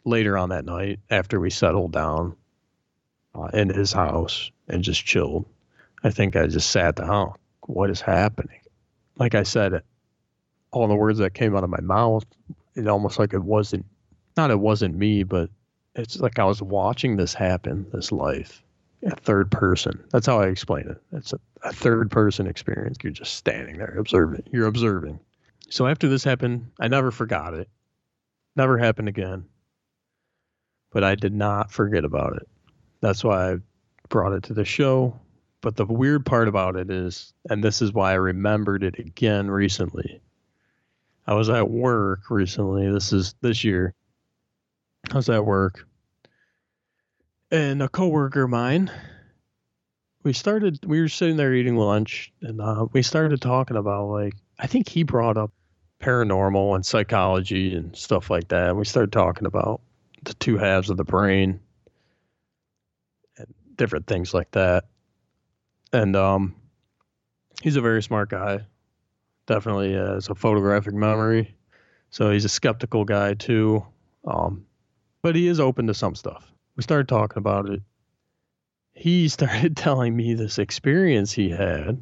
later on that night, after we settled down uh, in his house and just chilled, I think I just sat down. What is happening? Like I said, all the words that came out of my mouth, it almost like it wasn't, not it wasn't me, but it's like I was watching this happen, this life, a third person. That's how I explain it. It's a, a third person experience. You're just standing there observing. You're observing. So after this happened, I never forgot it. Never happened again. But I did not forget about it. That's why I brought it to the show. But the weird part about it is, and this is why I remembered it again recently. I was at work recently. This is this year. I was at work. And a coworker of mine, we started, we were sitting there eating lunch, and uh, we started talking about, like, I think he brought up paranormal and psychology and stuff like that. And we started talking about the two halves of the brain and different things like that. And um, he's a very smart guy. Definitely has a photographic memory. So he's a skeptical guy too. Um, but he is open to some stuff. We started talking about it. He started telling me this experience he had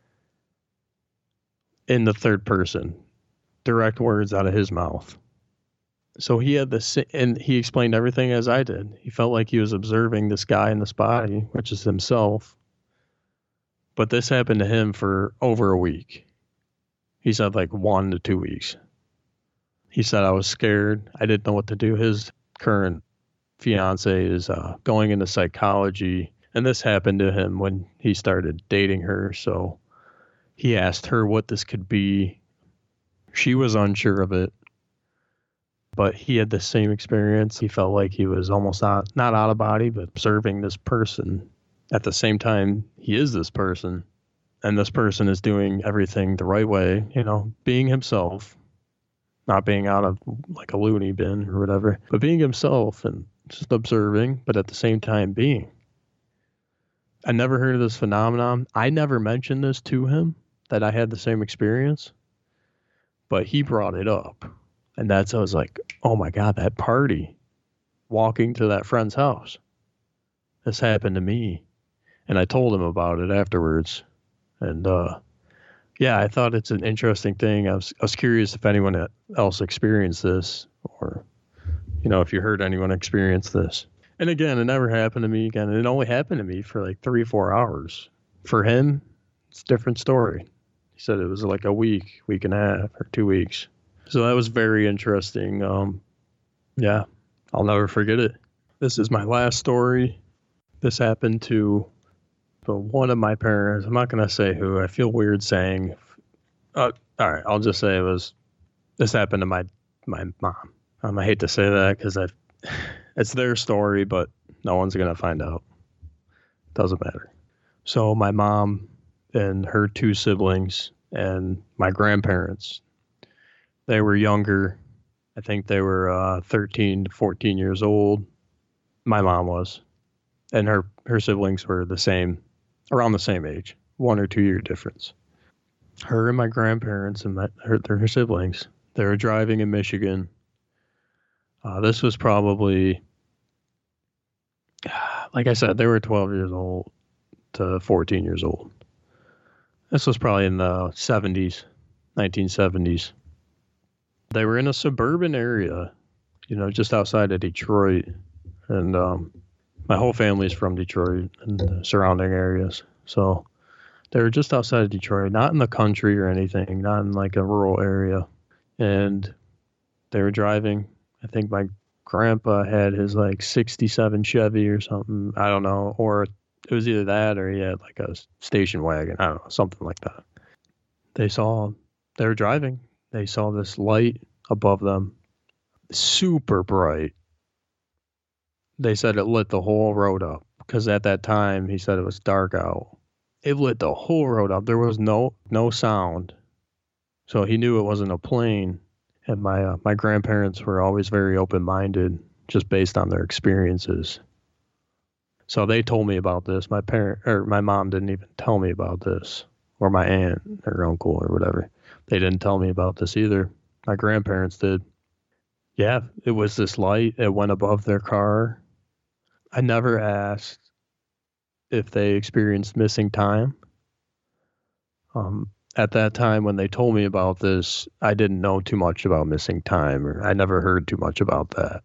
in the third person, direct words out of his mouth. So he had this, and he explained everything as I did. He felt like he was observing this guy in this body, which is himself. But this happened to him for over a week. He said like one to two weeks. He said, I was scared. I didn't know what to do. His current fiance is uh, going into psychology. And this happened to him when he started dating her. So he asked her what this could be. She was unsure of it. But he had the same experience. He felt like he was almost not, not out of body, but observing this person. At the same time, he is this person. And this person is doing everything the right way, you know, being himself. Not being out of like a loony bin or whatever, but being himself and just observing, but at the same time being. I never heard of this phenomenon. I never mentioned this to him, that I had the same experience, but he brought it up. And that's, I was like, oh my God, that party, walking to that friend's house. This happened to me. And I told him about it afterwards. And, uh, yeah, I thought it's an interesting thing. I was, I was curious if anyone else experienced this, or, you know, if you heard anyone experience this. And again, it never happened to me again. It only happened to me for like three, four hours. For him, it's a different story. He said it was like a week, week and a half, or two weeks. So that was very interesting. Um, yeah, I'll never forget it. This is my last story. This happened to But one of my parents, I'm not going to say who, I feel weird saying, uh, all right, I'll just say it was, this happened to my, my mom. Um, I hate to say that because I, it's their story, but no one's going to find out. Doesn't matter. So my mom and her two siblings and my grandparents, they were younger. I think they were uh, thirteen to fourteen years old. My mom was. And her, her siblings were the same. Around the same age, one or two year difference. Her and my grandparents and my, her, her siblings, they were driving in Michigan. Uh, this was probably, like I said, they were twelve years old to fourteen years old. This was probably in the seventies, nineteen seventies. They were in a suburban area, you know, just outside of Detroit. And, um, my whole family's from Detroit and the surrounding areas. So they were just outside of Detroit, not in the country or anything, not in like a rural area. And they were driving. I think my grandpa had his like sixty-seven Chevy or something. I don't know. Or it was either that or he had like a station wagon. I don't know, something like that. They saw, they were driving. They saw this light above them, super bright. They said it lit the whole road up because at that time, he said it was dark out. It lit the whole road up. There was no no sound. So he knew it wasn't a plane. And my uh, my grandparents were always very open-minded just based on their experiences. So they told me about this. My parent or my mom didn't even tell me about this, or my aunt or uncle or whatever. They didn't tell me about this either. My grandparents did. Yeah, it was this light. It went above their car. I never asked if they experienced missing time. Um, at that time, when they told me about this, I didn't know too much about missing time, or I never heard too much about that.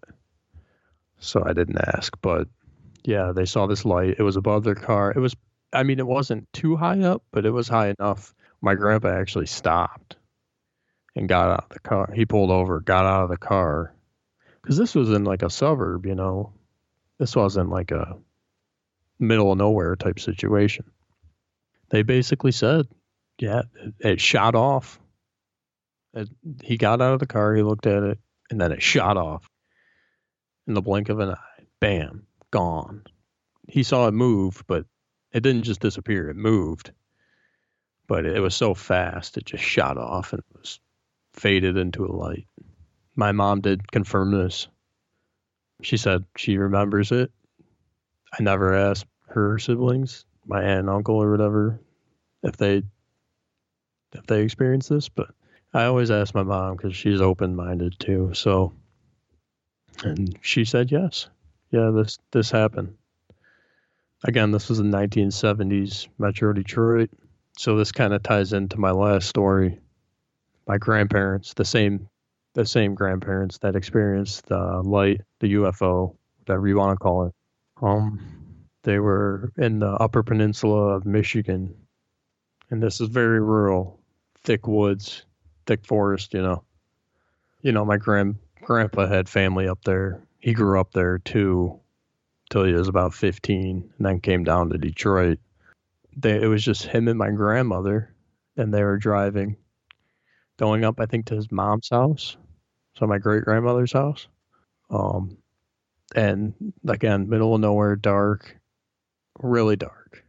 So I didn't ask. But yeah, they saw this light. It was above their car. It was, I mean, it wasn't too high up, but it was high enough. My grandpa actually stopped and got out of the car. He pulled over, got out of the car. Because this was in like a suburb, you know. This wasn't like a middle of nowhere type situation. They basically said, yeah, it, it shot off. It, he got out of the car, he looked at it, and then it shot off. In the blink of an eye. Bam. Gone. He saw it move, but it didn't just disappear. It moved. But it was so fast, it just shot off and was faded into a light. My mom did confirm this. She said she remembers it. I never asked her siblings, my aunt and uncle or whatever, if they if they experienced this, but I always ask my mom because she's open-minded too. So, and she said yes. Yeah, this this happened. Again, this was in nineteen seventies, Metro Detroit. So this kind of ties into my last story. My grandparents, the same the same grandparents that experienced the light, the U F O, whatever you want to call it. Um, they were in the Upper Peninsula of Michigan, and this is very rural, thick woods, thick forest. You know, you know, my grand grandpa had family up there. He grew up there too, till he was about fifteen, and then came down to Detroit. They, it was just him and my grandmother, and they were driving, going up, I think, to his mom's house, so my great-grandmother's house. Um, and, again, middle of nowhere, dark, really dark.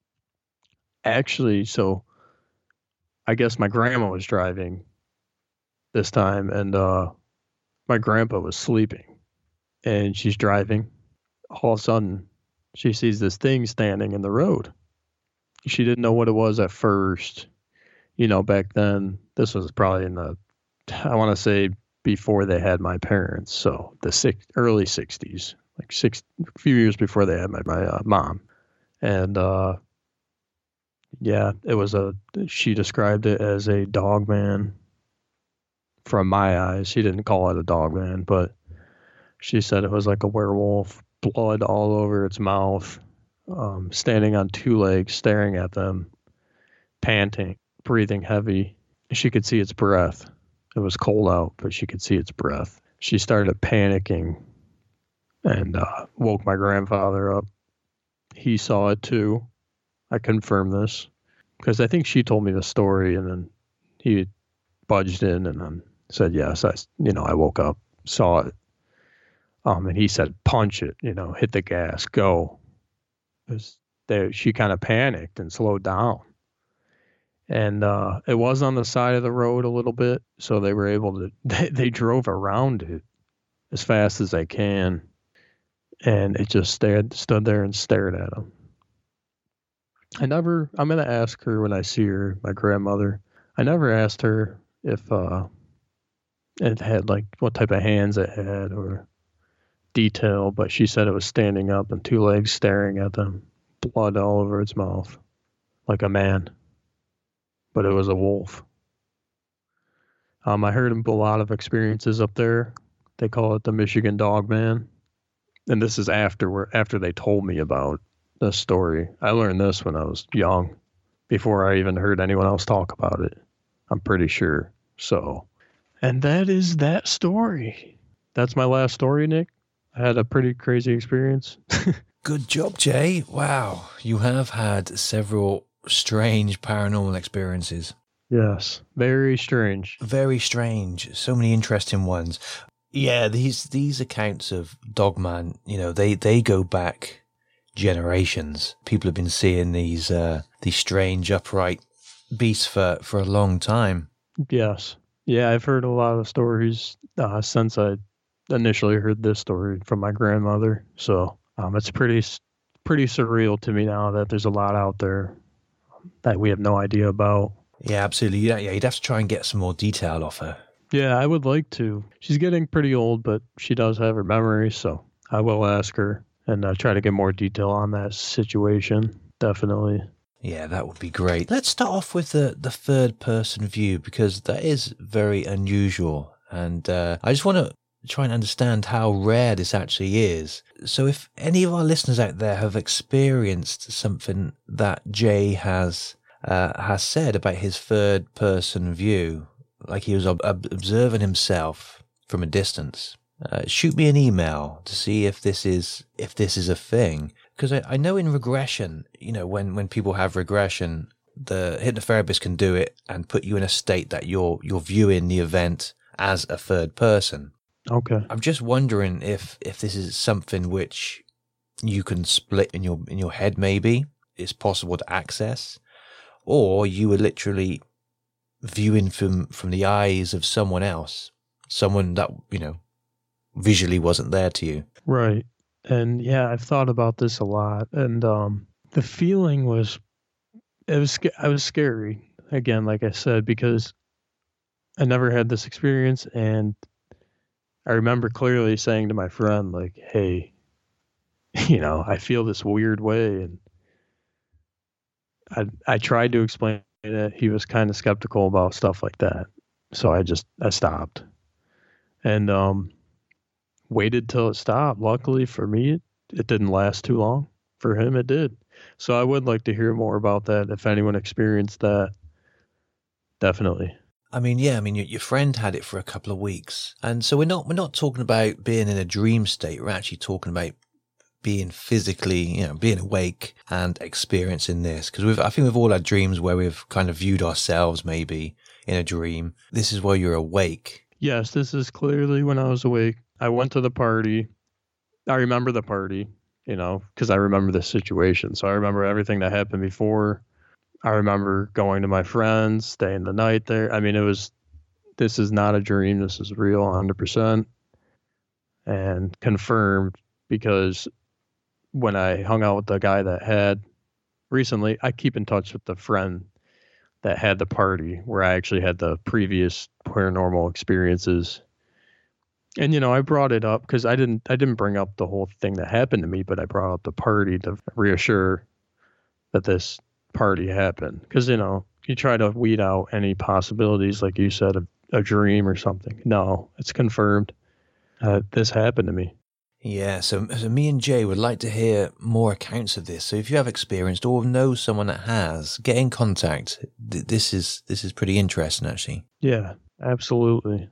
Actually, so I guess my grandma was driving this time, and uh, my grandpa was sleeping, and she's driving. All of a sudden, she sees this thing standing in the road. She didn't know what it was at first. You know, back then, this was probably in the, I want to say, before they had my parents. So the six, early sixties, like six, a few years before they had my, my uh, mom. And, uh, yeah, it was a, she described it as a dog man from my eyes. She didn't call it a dog man, but she said it was like a werewolf, blood all over its mouth. Um, standing on two legs, staring at them, panting, breathing heavy. She could see its breath. It was cold out, but she could see its breath. She started panicking and uh, woke my grandfather up. He saw it too. I confirmed this because I think she told me the story, and then he budged in and then said, yes, I, you know, I woke up, saw it. Um, and he said, punch it, you know, hit the gas, go. They, she kind of panicked and slowed down. And uh, it was on the side of the road a little bit, so they were able to, they, they drove around it as fast as they can. And it just stared, stood there and stared at them. I never, I'm going to ask her when I see her, my grandmother. I never asked her if uh, it had like what type of hands it had or detail, but she said it was standing up and two legs staring at them, blood all over its mouth, like a man, but it was a wolf. Um, I heard a lot of experiences up there. They call it the Michigan Dog Man, and this is after after they told me about this story. I learned this when I was young, before I even heard anyone else talk about it. I'm pretty sure. So, and that is that story. That's my last story, Nick. I had a pretty crazy experience. Good job, Jay. Wow. You have had several strange paranormal experiences. Yes. Very strange. Very strange. So many interesting ones. Yeah, these these accounts of Dogman, you know, they, they go back generations. People have been seeing these uh, these strange upright beasts for, for a long time. Yes. Yeah, I've heard a lot of stories uh, since I initially heard this story from my grandmother. So um, it's pretty pretty surreal to me now that there's a lot out there that we have no idea about. Yeah, absolutely. Yeah, yeah, you'd have to try and get some more detail off her. Yeah, I would like to. She's getting pretty old, but she does have her memory, so I will ask her and uh, try to get more detail on that situation. Definitely. Yeah, that would be great. Let's start off with the, the third person view, because that is very unusual. And uh, I just want to try and understand how rare this actually is. So if any of our listeners out there have experienced something that Jay has uh, has said about his third person view, like he was ob- observing himself from a distance, uh, shoot me an email to see if this is if this is a thing. Because I, I know in regression, you know, when, when people have regression, the hypnotherapist can do it and put you in a state that you're you're viewing the event as a third person. Okay. I'm just wondering if, if this is something which you can split in your in your head. Maybe it's possible to access, or you were literally viewing from from the eyes of someone else, someone that, you know, visually wasn't there to you. Right. And yeah, I've thought about this a lot, and um, the feeling was, it was, I was scary again, like I said, because I never had this experience, and I remember clearly saying to my friend, like, "Hey, you know, I feel this weird way," and I I tried to explain it. He was kind of skeptical about stuff like that, so I just I stopped, and um. waited till it stopped. Luckily for me, it, it didn't last too long. For him, it did. So I would like to hear more about that. If anyone experienced that, definitely. I mean, yeah, I mean, your, your friend had it for a couple of weeks. And so we're not, we're not talking about being in a dream state. We're actually talking about being physically, you know, being awake and experiencing this. Because we've, I think we've all had dreams where we've kind of viewed ourselves maybe in a dream. This is where you're awake. Yes, this is clearly when I was awake. I went to the party. I remember the party, you know, because I remember the situation. So I remember everything that happened before. I remember going to my friends, staying the night there. I mean, it was, this is not a dream. This is real, one hundred percent. And confirmed, because when I hung out with the guy that had recently, I keep in touch with the friend that had the party where I actually had the previous paranormal experiences. And, you know, I brought it up because I didn't, I didn't bring up the whole thing that happened to me, but I brought up the party to reassure that this party happened. Because, you know, you try to weed out any possibilities, like you said, of a dream or something. No, it's confirmed. Uh, this happened to me. Yeah, so, so me and Jay would like to hear more accounts of this. So if you have experienced or know someone that has, get in contact. This is this is pretty interesting, actually. Yeah, absolutely.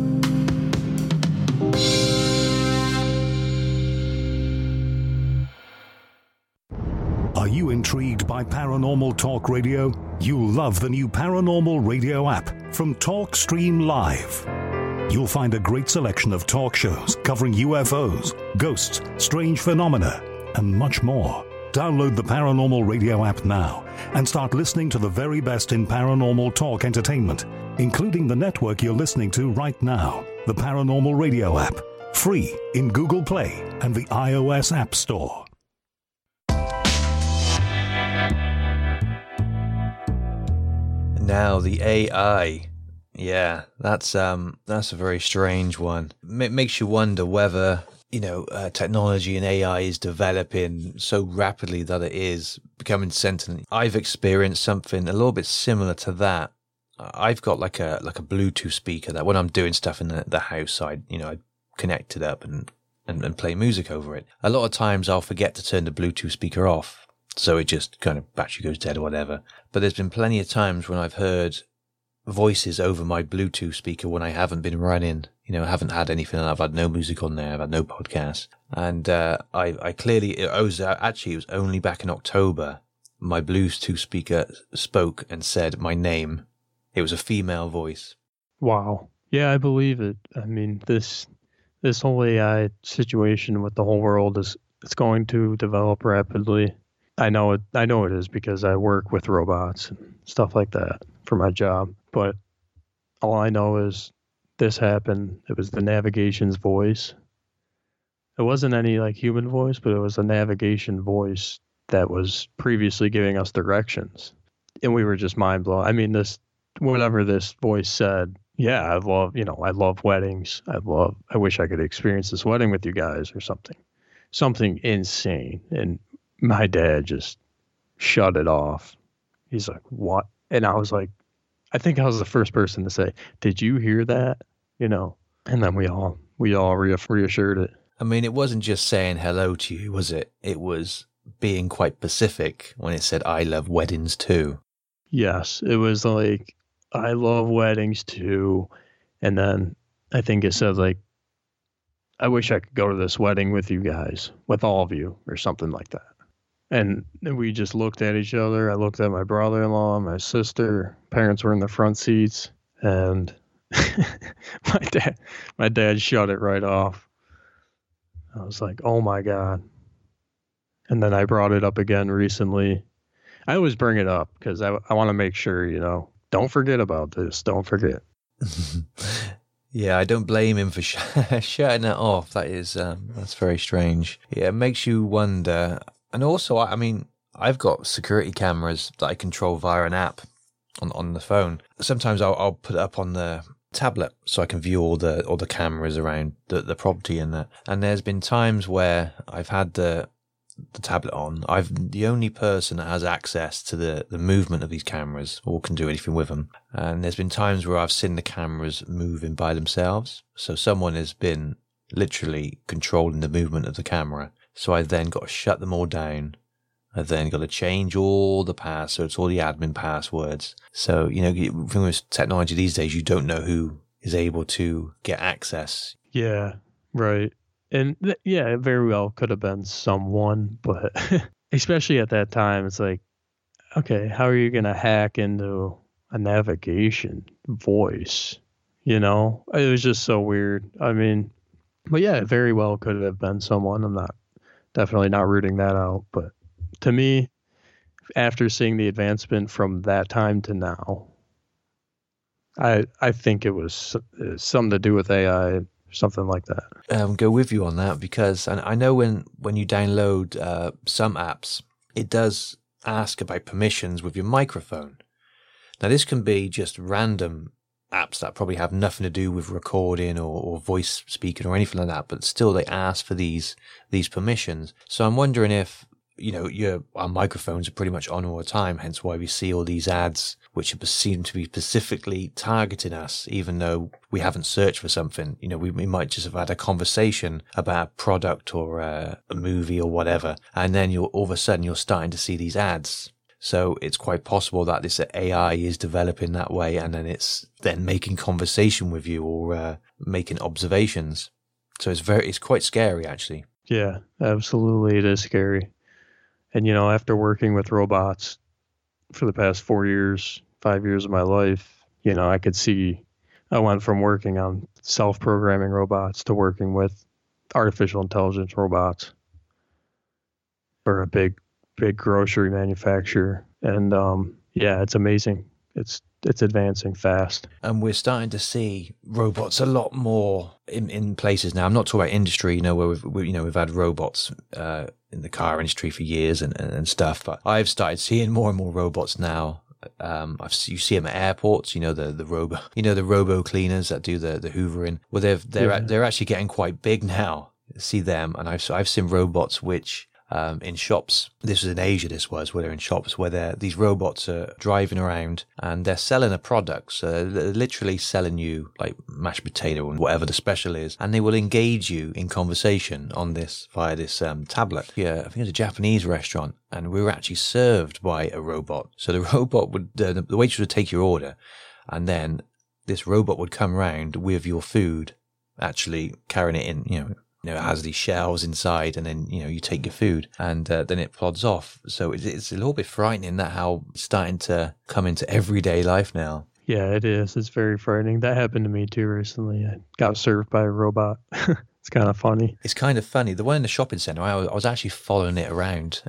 Are you intrigued by Paranormal Talk Radio? You'll love the new Paranormal Radio app from TalkStream Live. You'll find a great selection of talk shows covering U F Os, ghosts, strange phenomena, and much more. Download the Paranormal Radio app now and start listening to the very best in paranormal talk entertainment, including the network you're listening to right now, the Paranormal Radio app, free in Google Play and the iOS App Store. Now the A I. Yeah, that's um that's a very strange one. It makes you wonder whether, you know, uh, technology and A I is developing so rapidly that it is becoming sentient. I've experienced something a little bit similar to that. I've got like a like a Bluetooth speaker that when I'm doing stuff in the, the house, I you know I connect it up and, and and play music over it. A lot of times I'll forget to turn the Bluetooth speaker off, so it just kind of battery goes dead or whatever. But there's been plenty of times when I've heard voices over my Bluetooth speaker when I haven't been running, you know, I haven't had anything. I've had no music on there. I've had no podcast. And uh, I, I clearly, I was uh, actually, it was only back in October, my Bluetooth speaker spoke and said my name. It was a female voice. Wow. Yeah, I believe it. I mean, this, this whole A I situation with the whole world is, it's going to develop rapidly. I know it, I know it is because I work with robots and stuff like that for my job. But all I know is this happened. It was the navigation's voice. It wasn't any like human voice, but it was a navigation voice that was previously giving us directions. And we were just mind blown. I mean, this, whatever this voice said, yeah, I love, you know, I love weddings. I love, I wish I could experience this wedding with you guys or something, something insane. And my dad just shut it off. He's like, what? And I was like, I think I was the first person to say, did you hear that? You know, and then we all, we all reassured it. I mean, it wasn't just saying hello to you, was it? It was being quite specific when it said, I love weddings too. Yes, it was like, I love weddings too. And then I think it said like, I wish I could go to this wedding with you guys, with all of you, or something like that. And we just looked at each other. I looked at my brother-in-law, my sister. Parents were in the front seats, and my dad, my dad shut it right off. I was like, "Oh my God!" And then I brought it up again recently. I always bring it up because I I want to make sure, you know, don't forget about this. Don't forget. Yeah, I don't blame him for sh- shutting it off. That is, um, that's very strange. Yeah, it makes you wonder. And also, I mean, I've got security cameras that I control via an app on on the phone. Sometimes I'll, I'll put it up on the tablet so I can view all the all the cameras around the, the property and that. And there's been times where I've had the the tablet on. I've the only person that has access to the, the movement of these cameras or can do anything with them. And there's been times where I've seen the cameras moving by themselves. So someone has been literally controlling the movement of the camera. So I then got to shut them all down. I then got to change all the passwords, all the admin passwords. So, you know, with technology these days, you don't know who is able to get access. Yeah, right. And th- yeah, it very well could have been someone, but especially at that time, it's like, okay, how are you going to hack into a navigation voice? You know, it was just so weird. I mean, but yeah, it very well could have been someone. I'm not definitely not rooting that out. But to me, after seeing the advancement from that time to now, I I think it was something to do with A I. Something like that. Um, go with you on that because and I know when, when you download uh, some apps, it does ask about permissions with your microphone. Now, this can be just random apps that probably have nothing to do with recording or, or voice speaking or anything like that, but still they ask for these these permissions. So I'm wondering if, you know, your our microphones are pretty much on all the time, hence why we see all these ads which seem to be specifically targeting us, even though we haven't searched for something. You know, we, we might just have had a conversation about a product or a, a movie or whatever, and then you're all of a sudden you're starting to see these ads. So it's quite possible that this A I is developing that way, and then it's then making conversation with you or uh, making observations. So it's very, it's quite scary actually. Yeah, absolutely, it is scary. And you know, after working with robots for the past four years, five years of my life, you know, I could see I went from working on self-programming robots to working with artificial intelligence robots for a big, big grocery manufacturer. And um, yeah, it's amazing. It's it's advancing fast. And we're starting to see robots a lot more in, in places now. I'm not talking about industry, you know, where we've, we, you know, we've had robots uh, in the car industry for years and, and, and stuff. But I've started seeing more and more robots now. Um, I've, you see them at airports, you know, the, the robo, you know, the robo cleaners that do the, the hoovering. Well, they're, they're, yeah. they're actually getting quite big now. See them. And I've, I've seen robots which, Um, in shops, this was in Asia, this was, where they're in shops where they're, these robots are driving around and they're selling a product. So they're literally selling you like mashed potato and whatever the special is. And they will engage you in conversation on this via this um, tablet. Yeah, I think it was a Japanese restaurant and we were actually served by a robot. So the robot would, uh, the waitress would take your order and then this robot would come around with your food, actually carrying it in, you know, You know, it has these shelves inside and then, you know, you take your food and uh, then it plods off. So it's, it's a little bit frightening that how it's starting to come into everyday life now. Yeah, it is. It's very frightening. That happened to me too recently. I got served by a robot. It's kind of funny. It's kind of funny. The one in the shopping centre, I was, I was actually following it around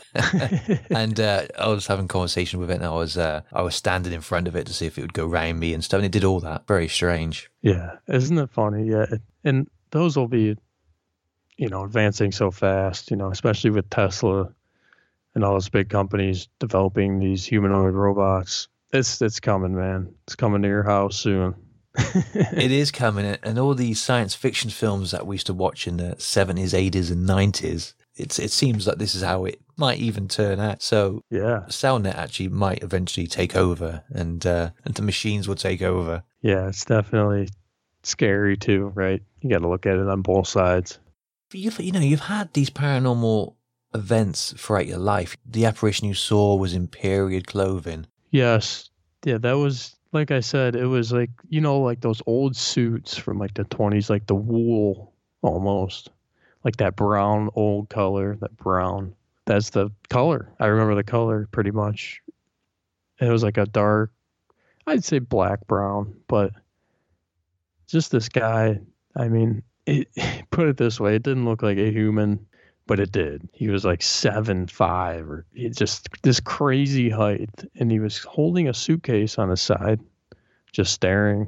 and uh, I was having a conversation with it and I was, uh, I was standing in front of it to see if it would go round me and stuff. And it did all that. Very strange. Yeah. Isn't it funny? Yeah. And those will be, you know, advancing so fast, you know, especially with Tesla and all those big companies developing these humanoid robots. It's it's coming, man. It's coming to your house soon. It is coming, and all these science fiction films that we used to watch in the seventies, eighties, and nineties, it's it seems like this is how it might even turn out. So yeah, Cellnet actually might eventually take over, and uh, and the machines will take over. Yeah, it's definitely scary too, right? You got to look at it on both sides. You've, you know, you've had these paranormal events throughout your life. The apparition you saw was in period clothing. Yes. Yeah, that was, like I said, it was like, you know, like those old suits from like the twenties, like the wool almost. Like that brown old color, that brown. That's the color. I remember the color pretty much. It was like a dark, I'd say black brown, but just this guy, I mean, it, put it this way, it didn't look like a human, but it did. He was like seven five, or it just this crazy height, and he was holding a suitcase on his side, just staring.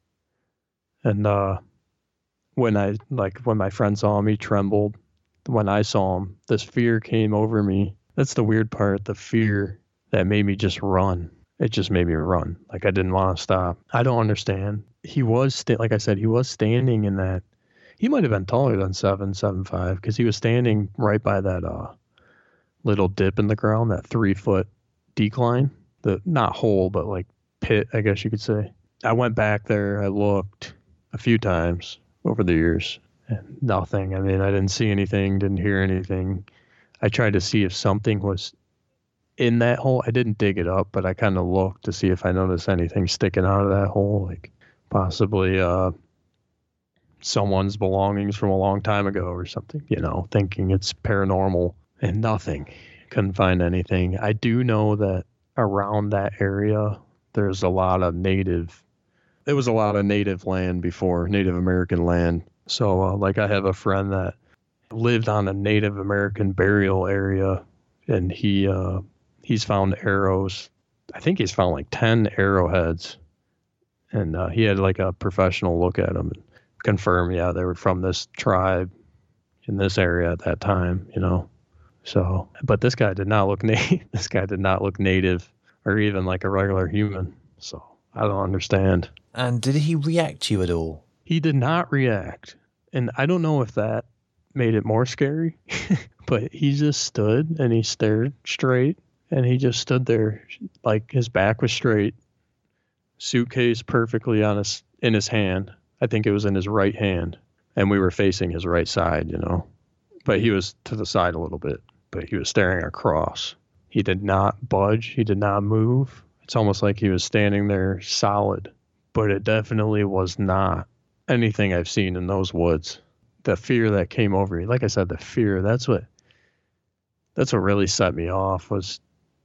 And uh, when I like when my friend saw him, he trembled. When I saw him, this fear came over me. That's the weird part, the fear that made me just run. It just made me run. Like I didn't want to stop. I don't understand. He was, sta- like I said, he was standing in that. He might have been taller than seven, seven five, because he was standing right by that uh, little dip in the ground, that three foot decline. The not hole, but like pit, I guess you could say. I went back there. I looked a few times over the years, and nothing. I mean, I didn't see anything, didn't hear anything. I tried to see if something was in that hole. I didn't dig it up, but I kind of looked to see if I noticed anything sticking out of that hole, like possibly uh, someone's belongings from a long time ago or something, you know, thinking it's paranormal, and nothing. Couldn't find anything. I do know that around that area, there's a lot of native, there was a lot of native land before, Native American land. So, uh, like, I have a friend that lived on a Native American burial area, and he, uh, he's found arrows. I think he's found like ten arrowheads, and uh, he had like a professional look at them and confirm, yeah, they were from this tribe in this area at that time, you know. So, but this guy did not look native. This guy did not look native or even like a regular human. So I don't understand. And did he react to you at all? He did not react, and I don't know if that made it more scary, but he just stood and he stared straight. And he just stood there, like his back was straight, suitcase perfectly on his in his hand. I think it was in his right hand, and we were facing his right side, you know. But he was to the side a little bit, but he was staring across. He did not budge. He did not move. It's almost like he was standing there solid, but it definitely was not anything I've seen in those woods. The fear that came over me, like I said, the fear, that's what, that's what really set me off was.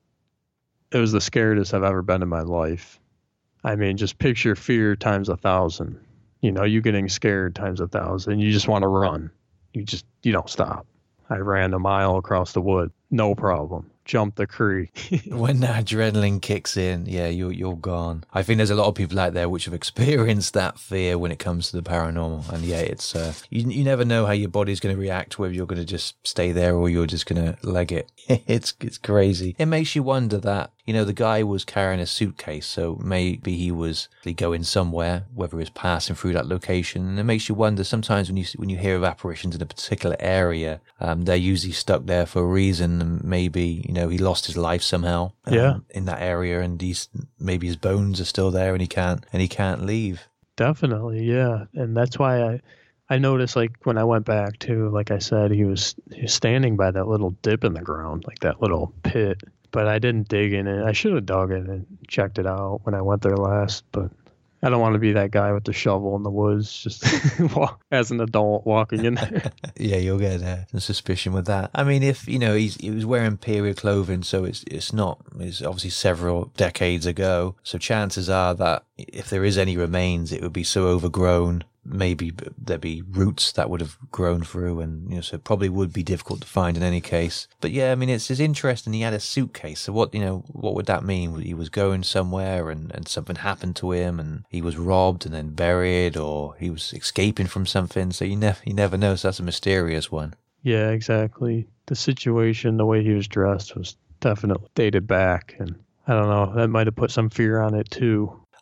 It was the scariest I've ever been in my life. I mean, just picture fear times a thousand. You know, you getting scared times a thousand. You just want to run. You just, you don't stop. I ran a mile across the wood. No problem. Jumped the creek. When that adrenaline kicks in, yeah, you're, you're gone. I think there's a lot of people out there which have experienced that fear when it comes to the paranormal. And yeah, it's, uh, you, you never know how your body's going to react, whether you're going to just stay there or you're just going to leg it. it's, it's crazy. It makes you wonder that, you know, the guy was carrying a suitcase, so maybe he was going somewhere, whether he was passing through that location. And it makes you wonder sometimes when you when you hear of apparitions in a particular area, um, they're usually stuck there for a reason. And maybe, you know, he lost his life somehow um, yeah. in that area, and he's maybe his bones are still there, and he can't and he can't leave. Definitely, yeah, and that's why I. I noticed, like, when I went back to, like I said, he was, he was standing by that little dip in the ground, like that little pit. But I didn't dig in it. I should have dug in and checked it out when I went there last. But I don't want to be that guy with the shovel in the woods, just walk, as an adult walking in there. Yeah, you'll get uh, some suspicion with that. I mean, if, you know, he's, he was wearing period clothing, so it's it's not, it's obviously several decades ago. So chances are that if there is any remains, it would be so overgrown. Maybe there'd be roots that would have grown through, and, you know, so it probably would be difficult to find in any case. But yeah, I mean, it's, it's interesting. He had a suitcase. So what, you know, what would that mean? He was going somewhere and, and something happened to him and he was robbed and then buried, or he was escaping from something. So you never, you never know. So that's a mysterious one. Yeah, exactly. The situation, the way he was dressed was definitely dated back. And I don't know, that might have put some fear on it too.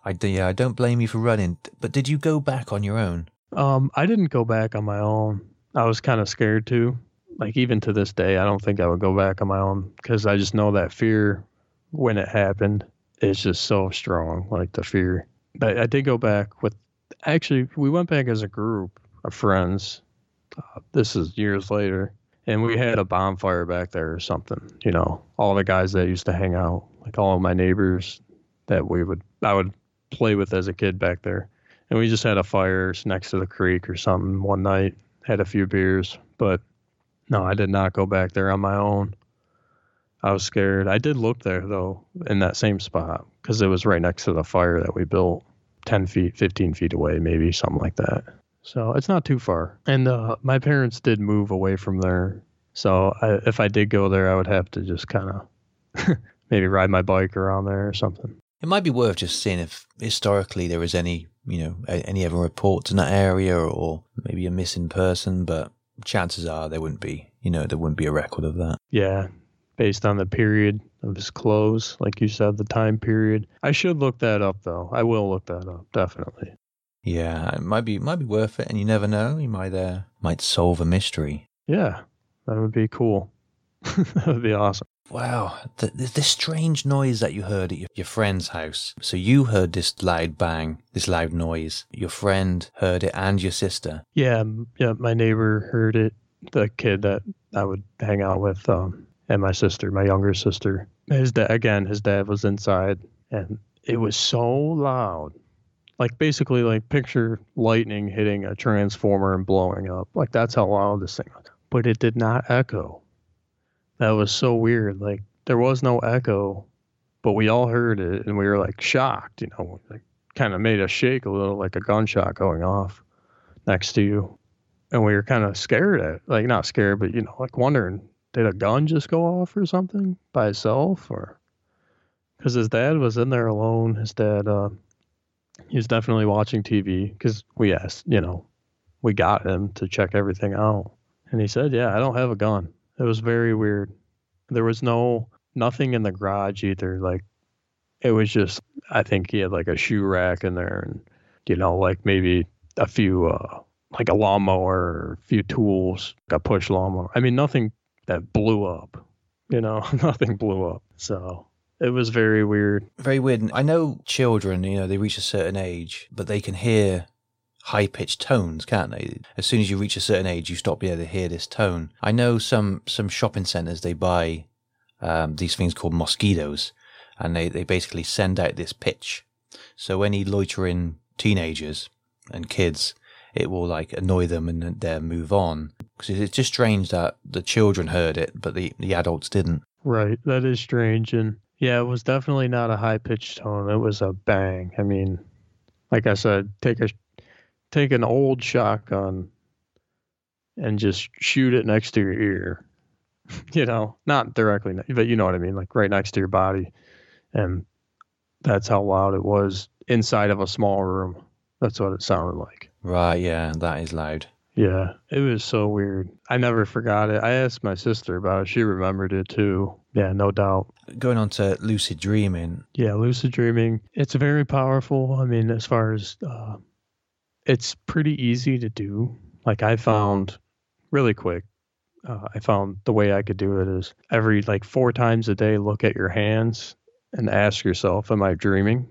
I do, yeah, I don't blame you for running. But did you go back on your own? Um, I didn't go back on my own. I was kind of scared too. Like even to this day, I don't think I would go back on my own because I just know that fear when it happened is just so strong, like the fear. But I did go back with, actually, we went back as a group of friends. Uh, this is years later. And we had a bonfire back there or something, you know, all the guys that used to hang out, like all of my neighbors that we would, I would play with as a kid back there. And we just had a fire next to the creek or something one night, had a few beers, but no, I did not go back there on my own. I was scared. I did look there though, in that same spot, because it was right next to the fire that we built ten feet, fifteen feet away, maybe something like that. So it's not too far. And uh, my parents did move away from there. So I, if I did go there, I would have to just kind of maybe ride my bike around there or something. It might be worth just seeing if historically there is any, you know, any ever reports in that area or maybe a missing person, but chances are there wouldn't be, you know, there wouldn't be a record of that. Yeah, based on the period of his clothes, like you said, the time period. I should look that up, though. I will look that up, definitely. Yeah, it might be might be worth it, and you never know. You might uh, might solve a mystery. Yeah, that would be cool. That would be awesome. Wow, the, the, the strange noise that you heard at your, your friend's house. So you heard this loud bang, this loud noise. Your friend heard it, and your sister. Yeah, yeah. My neighbor heard it. The kid that I would hang out with, um, and my sister, my younger sister. His dad, again, his dad was inside, and it was so loud. Like basically, like picture lightning hitting a transformer and blowing up. Like that's how loud this thing was. But it did not echo. That was so weird. Like there was no echo, but we all heard it, and we were like shocked. You know, like kind of made us shake a little, like a gunshot going off next to you, and we were kind of scared at, like not scared, but you know, like wondering, did a gun just go off or something by itself, or because his dad was in there alone. His dad. Uh, He was definitely watching T V because we asked, you know, we got him to check everything out. And he said, yeah, I don't have a gun. It was very weird. There was no, nothing in the garage either. Like, it was just, I think he had like a shoe rack in there and, you know, like maybe a few, uh, like a lawnmower or a few tools, like a push lawnmower. I mean, nothing that blew up, you know, nothing blew up. So it was very weird. Very weird. I know children, you know, they reach a certain age, but they can hear high-pitched tones, can't they? As soon as you reach a certain age, you stop being able to hear this tone. I know some, some shopping centres, they buy um, these things called mosquitoes, and they, they basically send out this pitch. So any loitering teenagers and kids, it will like annoy them and they'll move on. Because it's just strange that the children heard it, but the, the adults didn't. Right. That is strange. And yeah, it was definitely not a high-pitched tone. It was a bang. I mean, like I said, take a take an old shotgun and just shoot it next to your ear. You know, not directly, but you know what I mean, like right next to your body. And that's how loud it was inside of a small room. That's what it sounded like. Right, yeah, that is loud. Yeah, it was so weird. I never forgot it. I asked my sister about it. She remembered it too. Yeah, no doubt. Going on to lucid dreaming. Yeah, lucid dreaming. It's very powerful. I mean, as far as, uh, it's pretty easy to do. Like I found really quick, uh, I found the way I could do it is every like four times a day, look at your hands and ask yourself, am I dreaming?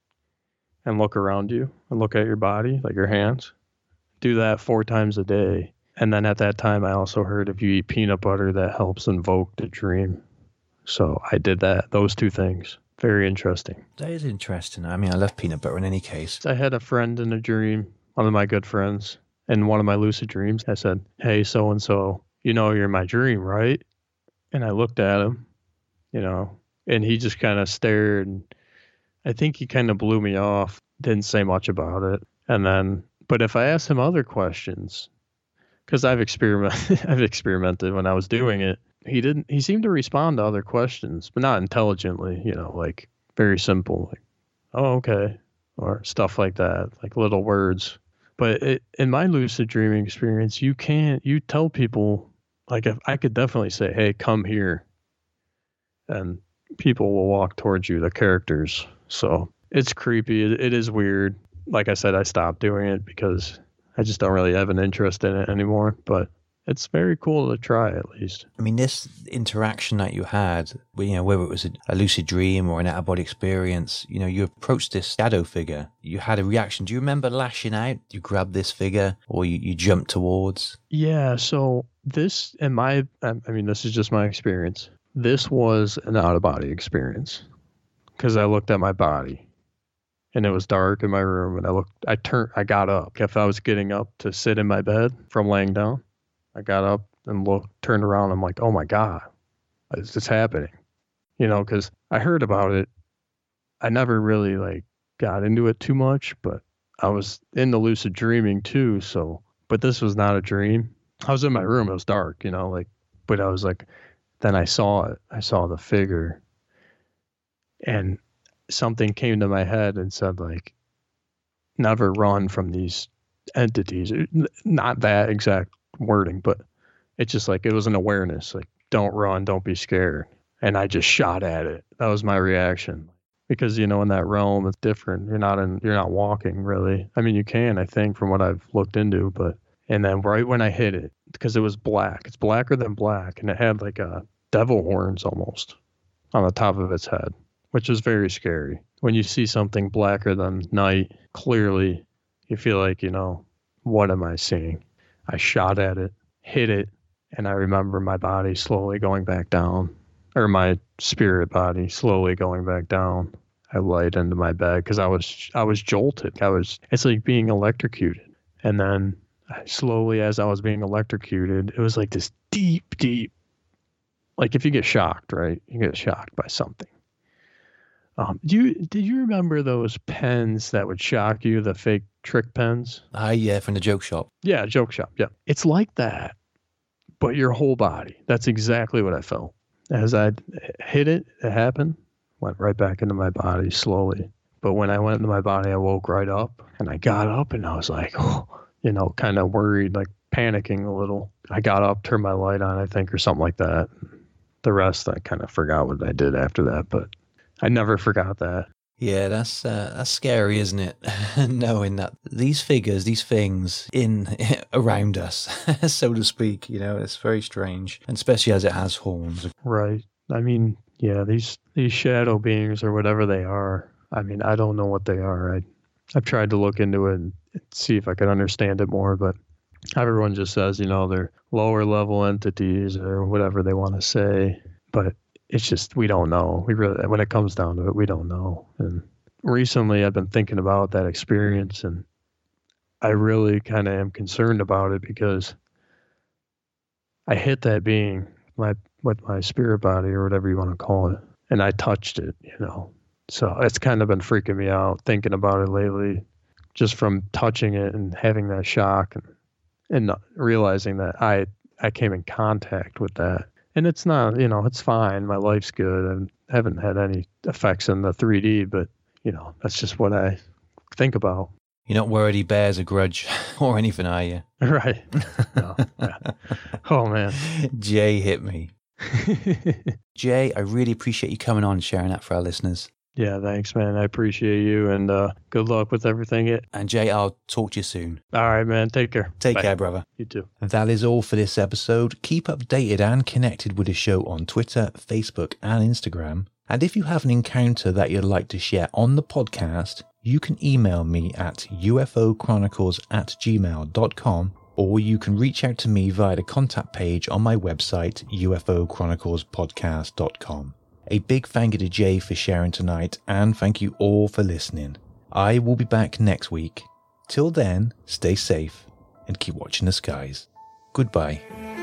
And look around you and look at your body, like your hands. Do that four times a day. And then at that time, I also heard if you eat peanut butter, that helps invoke the dream. So I did that, those two things. Very interesting. That is interesting. I mean, I love peanut butter in any case. I had a friend in a dream, one of my good friends, in one of my lucid dreams. I said, hey, so-and-so, you know you're in my dream, right? And I looked at him, you know, and he just kind of stared. And I think he kind of blew me off, didn't say much about it. And then, but if I asked him other questions, because I've experimented, I've experimented when I was doing it, he didn't, he seemed to respond to other questions, but not intelligently, you know, like very simple, like, oh, okay, or stuff like that, like little words. But it, in my lucid dreaming experience, you can't, you tell people, like if I could definitely say, hey, come here, and people will walk towards you, the characters. So it's creepy. It, it is weird. Like I said, I stopped doing it because I just don't really have an interest in it anymore. But it's very cool to try, at least. I mean, this interaction that you had, you know, whether it was a, a lucid dream or an out-of-body experience, you know, you approached this shadow figure. You had a reaction. Do you remember lashing out? You grabbed this figure or you, you jumped towards? Yeah, so this, in my, I mean, this is just my experience. This was an out-of-body experience because I looked at my body. And it was dark in my room, and I looked, I turned, I got up. If I was getting up to sit in my bed from laying down, I got up and looked, turned around. I'm like, oh my God, is this happening? You know, because I heard about it. I never really like got into it too much, but I was in the lucid dreaming too. So, but this was not a dream. I was in my room. It was dark, you know, like, but I was like, then I saw it. I saw the figure, and something came to my head and said, like, never run from these entities. Not that exact wording, but it's just like, it was an awareness, like, don't run, don't be scared. And I just shot at it. That was my reaction. Because, you know, in that realm, it's different. You're not in, you're not walking really. I mean, you can, I think, from what I've looked into, but, and then right when I hit it, because it was black, it's blacker than black, and it had like a devil horns almost on the top of its head, which is very scary. When you see something blacker than night, clearly you feel like, you know, what am I seeing? I shot at it, hit it, and I remember my body slowly going back down, or my spirit body slowly going back down. I lied into my bed because I was I was jolted. I was it's like being electrocuted. And then I slowly, as I was being electrocuted, it was like this deep, deep, like if you get shocked, right? You get shocked by something. Um, do you did you remember those pens that would shock you, the fake trick pens? Ah, yeah, from the joke shop. Yeah, joke shop. Yeah, it's like that, but your whole body. That's exactly what I felt as I hit it. It happened, went right back into my body slowly. But when I went into my body, I woke right up, and I got up, and I was like, oh, you know, kind of worried, like panicking a little. I got up, turned my light on, I think, or something like that. The rest, I kind of forgot what I did after that, but I never forgot that. Yeah, that's uh, that's scary, isn't it? Knowing that these figures, these things in around us, so to speak, you know, it's very strange, and especially as it has horns. Right. I mean, yeah, these these shadow beings or whatever they are. I mean, I don't know what they are. I I've tried to look into it and see if I could understand it more, but everyone just says, you know, they're lower level entities or whatever they want to say, but it's just, we don't know. We really, when it comes down to it, we don't know. And recently I've been thinking about that experience, and I really kind of am concerned about it because I hit that being my, with my spirit body or whatever you want to call it, and I touched it, you know. So it's kind of been freaking me out thinking about it lately, just from touching it and having that shock and, and not realizing that I, I came in contact with that. And it's not, you know, it's fine. My life's good. And I haven't had any effects in the three D, but, you know, that's just what I think about. You're not worried he bears a grudge or anything, are you? Right. No, yeah. Oh, man. Jay hit me. Jay, I really appreciate you coming on and sharing that for our listeners. Yeah, thanks, man. I appreciate you, and uh, good luck with everything. And Jay, I'll talk to you soon. All right, man. Take care. Take Bye. care, brother. You too. That is all for this episode. Keep updated and connected with the show on Twitter, Facebook, and Instagram. And if you have an encounter that you'd like to share on the podcast, you can email me at U F O chronicles at gmail dot com, or you can reach out to me via the contact page on my website, U F O chronicles podcast dot com. A big thank you to Jay for sharing tonight, and thank you all for listening. I will be back next week. Till then, stay safe and keep watching the skies. Goodbye.